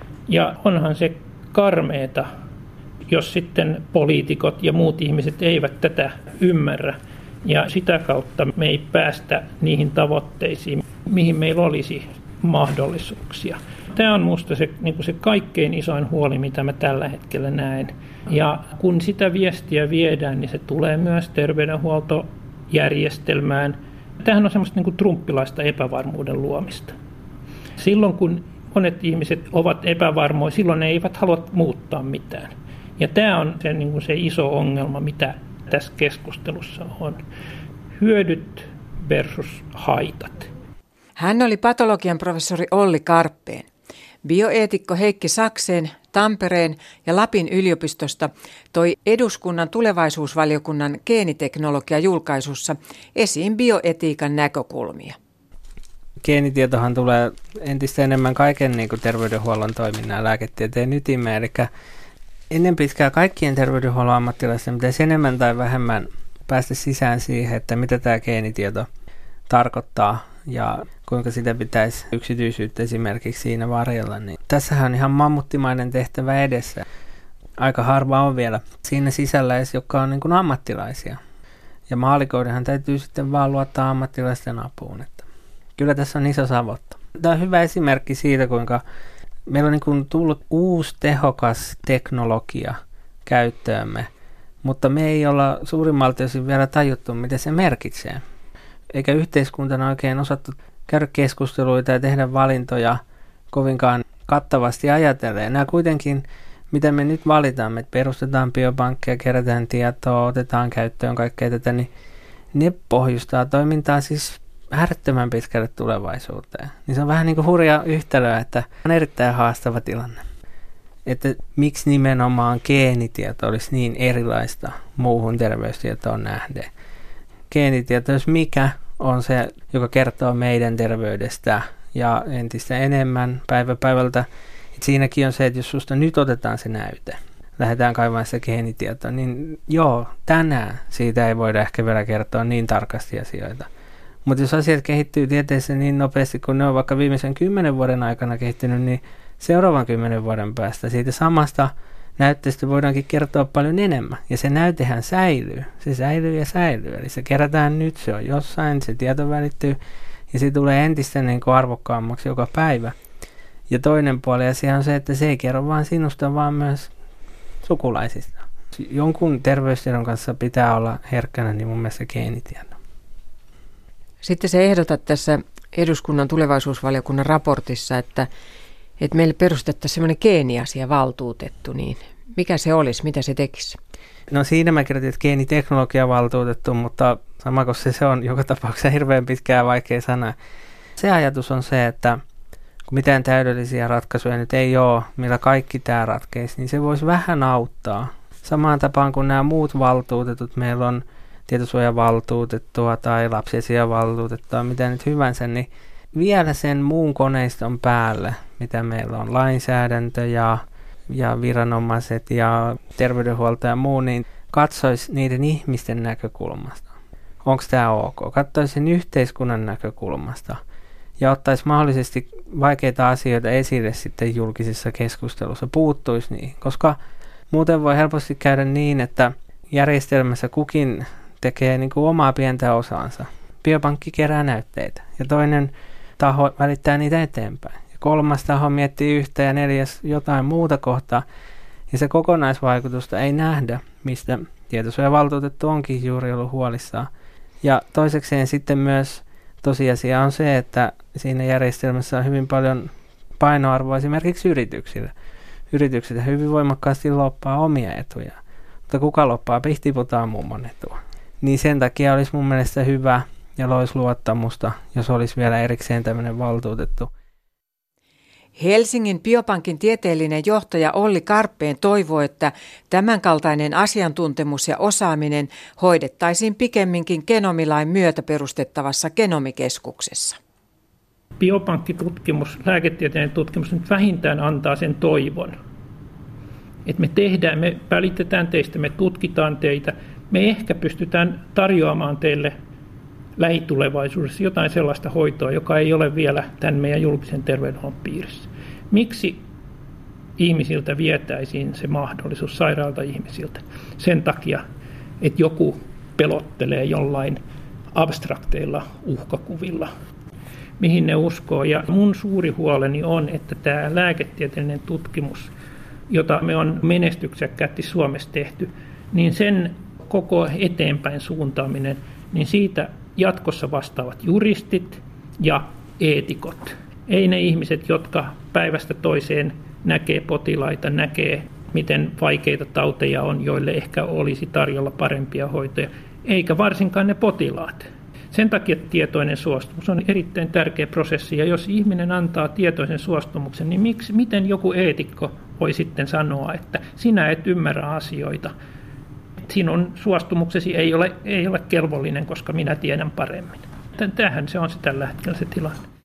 Ja onhan se karmeeta, jos sitten poliitikot ja muut ihmiset eivät tätä ymmärrä. Ja sitä kautta me ei päästä niihin tavoitteisiin, mihin meillä olisi mahdollisuuksia. Tämä on minusta se, niin kuin se kaikkein isoin huoli, mitä mä tällä hetkellä näen. Ja kun sitä viestiä viedään, niin se tulee myös terveydenhuoltojärjestelmään. Tämähän on semmoista niin kuin trumppilaista epävarmuuden luomista. Silloin kun monet ihmiset ovat epävarmoja, silloin ne eivät halua muuttaa mitään. Ja tämä on se, niin kuin se iso ongelma, mitä tässä keskustelussa on. Hyödyt versus haitat. Hän oli patologian professori Olli Karppeen. Bioeetikko Heikki Sakseen Tampereen ja Lapin yliopistosta toi eduskunnan tulevaisuusvaliokunnan geeniteknologia-julkaisussa esiin bioetiikan näkökulmia. Geenitietohan tulee entistä enemmän kaiken niin kuin terveydenhuollon toiminnan ja lääketieteen ytimeen, eli ennen pitkää kaikkien terveydenhuollon ammattilaisten pitäisi enemmän tai vähemmän päästä sisään siihen, että mitä tämä geenitieto tarkoittaa ja kuinka sitä pitäisi yksityisyyttä esimerkiksi siinä varjella. Niin tässähän on ihan mammuttimainen tehtävä edessä. Aika harva on vielä siinä sisällä edes, jotka on niin kuin ammattilaisia. Ja maalikoidenhan täytyy sitten vaan luottaa ammattilaisten apuun. Että kyllä tässä on iso savotta. Tämä on hyvä esimerkki siitä, kuinka meillä on niin kuin tullut uusi tehokas teknologia käyttöömme, mutta me ei olla suurimmalta osin vielä tajuttu, mitä se merkitsee. Eikä yhteiskuntana oikein osattu käydä keskusteluita ja tehdä valintoja kovinkaan kattavasti ajatellen. Nämä kuitenkin, mitä me nyt valitaan, että perustetaan biopankkeja, kerätään tietoa, otetaan käyttöön kaikkea tätä, niin ne pohjustaa toimintaa siis äärettömän pitkälle tulevaisuuteen. Niin se on vähän niin kuin hurja yhtälö, että on erittäin haastava tilanne. Että miksi nimenomaan geenitieto olisi niin erilaista muuhun terveystietoon nähden. Geenitieto, jos mikä, on se, joka kertoo meidän terveydestä ja entistä enemmän päivä päivältä. Et siinäkin on se, että jos susta nyt otetaan se näyte, lähdetään kaivamaan sitä geenitietoa, niin joo, tänään siitä ei voida ehkä vielä kertoa niin tarkasti asioita. Mutta jos asiat kehittyy tieteessä niin nopeasti, kun ne on vaikka viimeisen kymmenen vuoden aikana kehittynyt, niin seuraavan kymmenen vuoden päästä siitä samasta näytteestä voidaankin kertoa paljon enemmän. Ja se näytehän säilyy. Se säilyy ja säilyy. Eli se kerätään nyt, se on jossain, se tieto välittyy ja se tulee entistä niin kuin arvokkaammaksi joka päivä. Ja toinen puoli asia on se, että se ei kerro vain sinusta, vaan myös sukulaisista. Jonkun terveystiedon kanssa pitää olla herkkänä, niin mun mielestä geenitieto. Sitten se ehdotat tässä eduskunnan tulevaisuusvaliokunnan raportissa, että, että meille perustettaisiin semmoinen geeniasiavaltuutettu, niin mikä se olisi, mitä se tekisi? No siinä mä kirjoitin, että geeniteknologiavaltuutettu, mutta sama kuin se, se on joka tapauksessa hirveän pitkä ja vaikea sana. Se ajatus on se, että kun mitään täydellisiä ratkaisuja nyt ei ole, millä kaikki tämä ratkeisi, niin se voisi vähän auttaa. Samaan tapaan kuin nämä muut valtuutetut, meillä on tietosuojavaltuutettua tai lapsiasiavaltuutettua, mitä nyt hyvänsä, niin vielä sen muun koneiston päälle, mitä meillä on, lainsäädäntö ja, ja viranomaiset ja terveydenhuolto ja muu, niin katsoisi niiden ihmisten näkökulmasta. Onko tämä ok? Katsoisi sen yhteiskunnan näkökulmasta ja ottaisi mahdollisesti vaikeita asioita esille sitten julkisessa keskustelussa, puuttuisi niihin, koska muuten voi helposti käydä niin, että järjestelmässä kukin tekee niin kuin omaa pientä osaansa. Biopankki kerää näytteitä ja toinen taho välittää niitä eteenpäin. Ja kolmas taho miettii yhtä ja neljäs jotain muuta kohtaa. Ja se kokonaisvaikutusta ei nähdä, mistä tietosuojavaltuutettu onkin juuri ollut huolissaan. Ja toisekseen sitten myös tosiasia on se, että siinä järjestelmässä on hyvin paljon painoarvoa esimerkiksi yrityksille. Yritykset hyvin voimakkaasti loppaa omia etuja, mutta kuka loppaa pihtiputaan mummon etua. Niin sen takia olisi mun mielestä hyvä ja loisi luottamusta, jos olisi vielä erikseen tämmöinen valtuutettu. Helsingin Biopankin tieteellinen johtaja Olli Karppeen toivoo, että tämänkaltainen asiantuntemus ja osaaminen hoidettaisiin pikemminkin genomilain myötä perustettavassa genomikeskuksessa. Biopankkitutkimus, lääketieteellinen tutkimus nyt vähintään antaa sen toivon, että me tehdään, me välitetään teistä, me tutkitaan teitä, me ehkä pystytään tarjoamaan teille lähitulevaisuudessa jotain sellaista hoitoa, joka ei ole vielä tämän meidän julkisen terveydenhuollon piirissä. Miksi ihmisiltä vietäisiin se mahdollisuus, sairailta ihmisiltä? Sen takia, että joku pelottelee jollain abstrakteilla uhkakuvilla, mihin ne uskoo. Ja mun suuri huoleni on, että tämä lääketieteellinen tutkimus, jota me on menestyksekkäästi Suomessa tehty, niin sen koko eteenpäin suuntaaminen, niin siitä jatkossa vastaavat juristit ja eetikot. Ei ne ihmiset, jotka päivästä toiseen näkee potilaita, näkee miten vaikeita tauteja on, joille ehkä olisi tarjolla parempia hoitoja, eikä varsinkaan ne potilaat. Sen takia tietoinen suostumus on erittäin tärkeä prosessi, ja jos ihminen antaa tietoisen suostumuksen, niin miksi, miten joku eetikko voi sitten sanoa, että sinä et ymmärrä asioita, sinun suostumuksesi ei ole, ei ole kelvollinen, koska minä tiedän paremmin. Tämähän se on se tällä hetkellä se tilanne.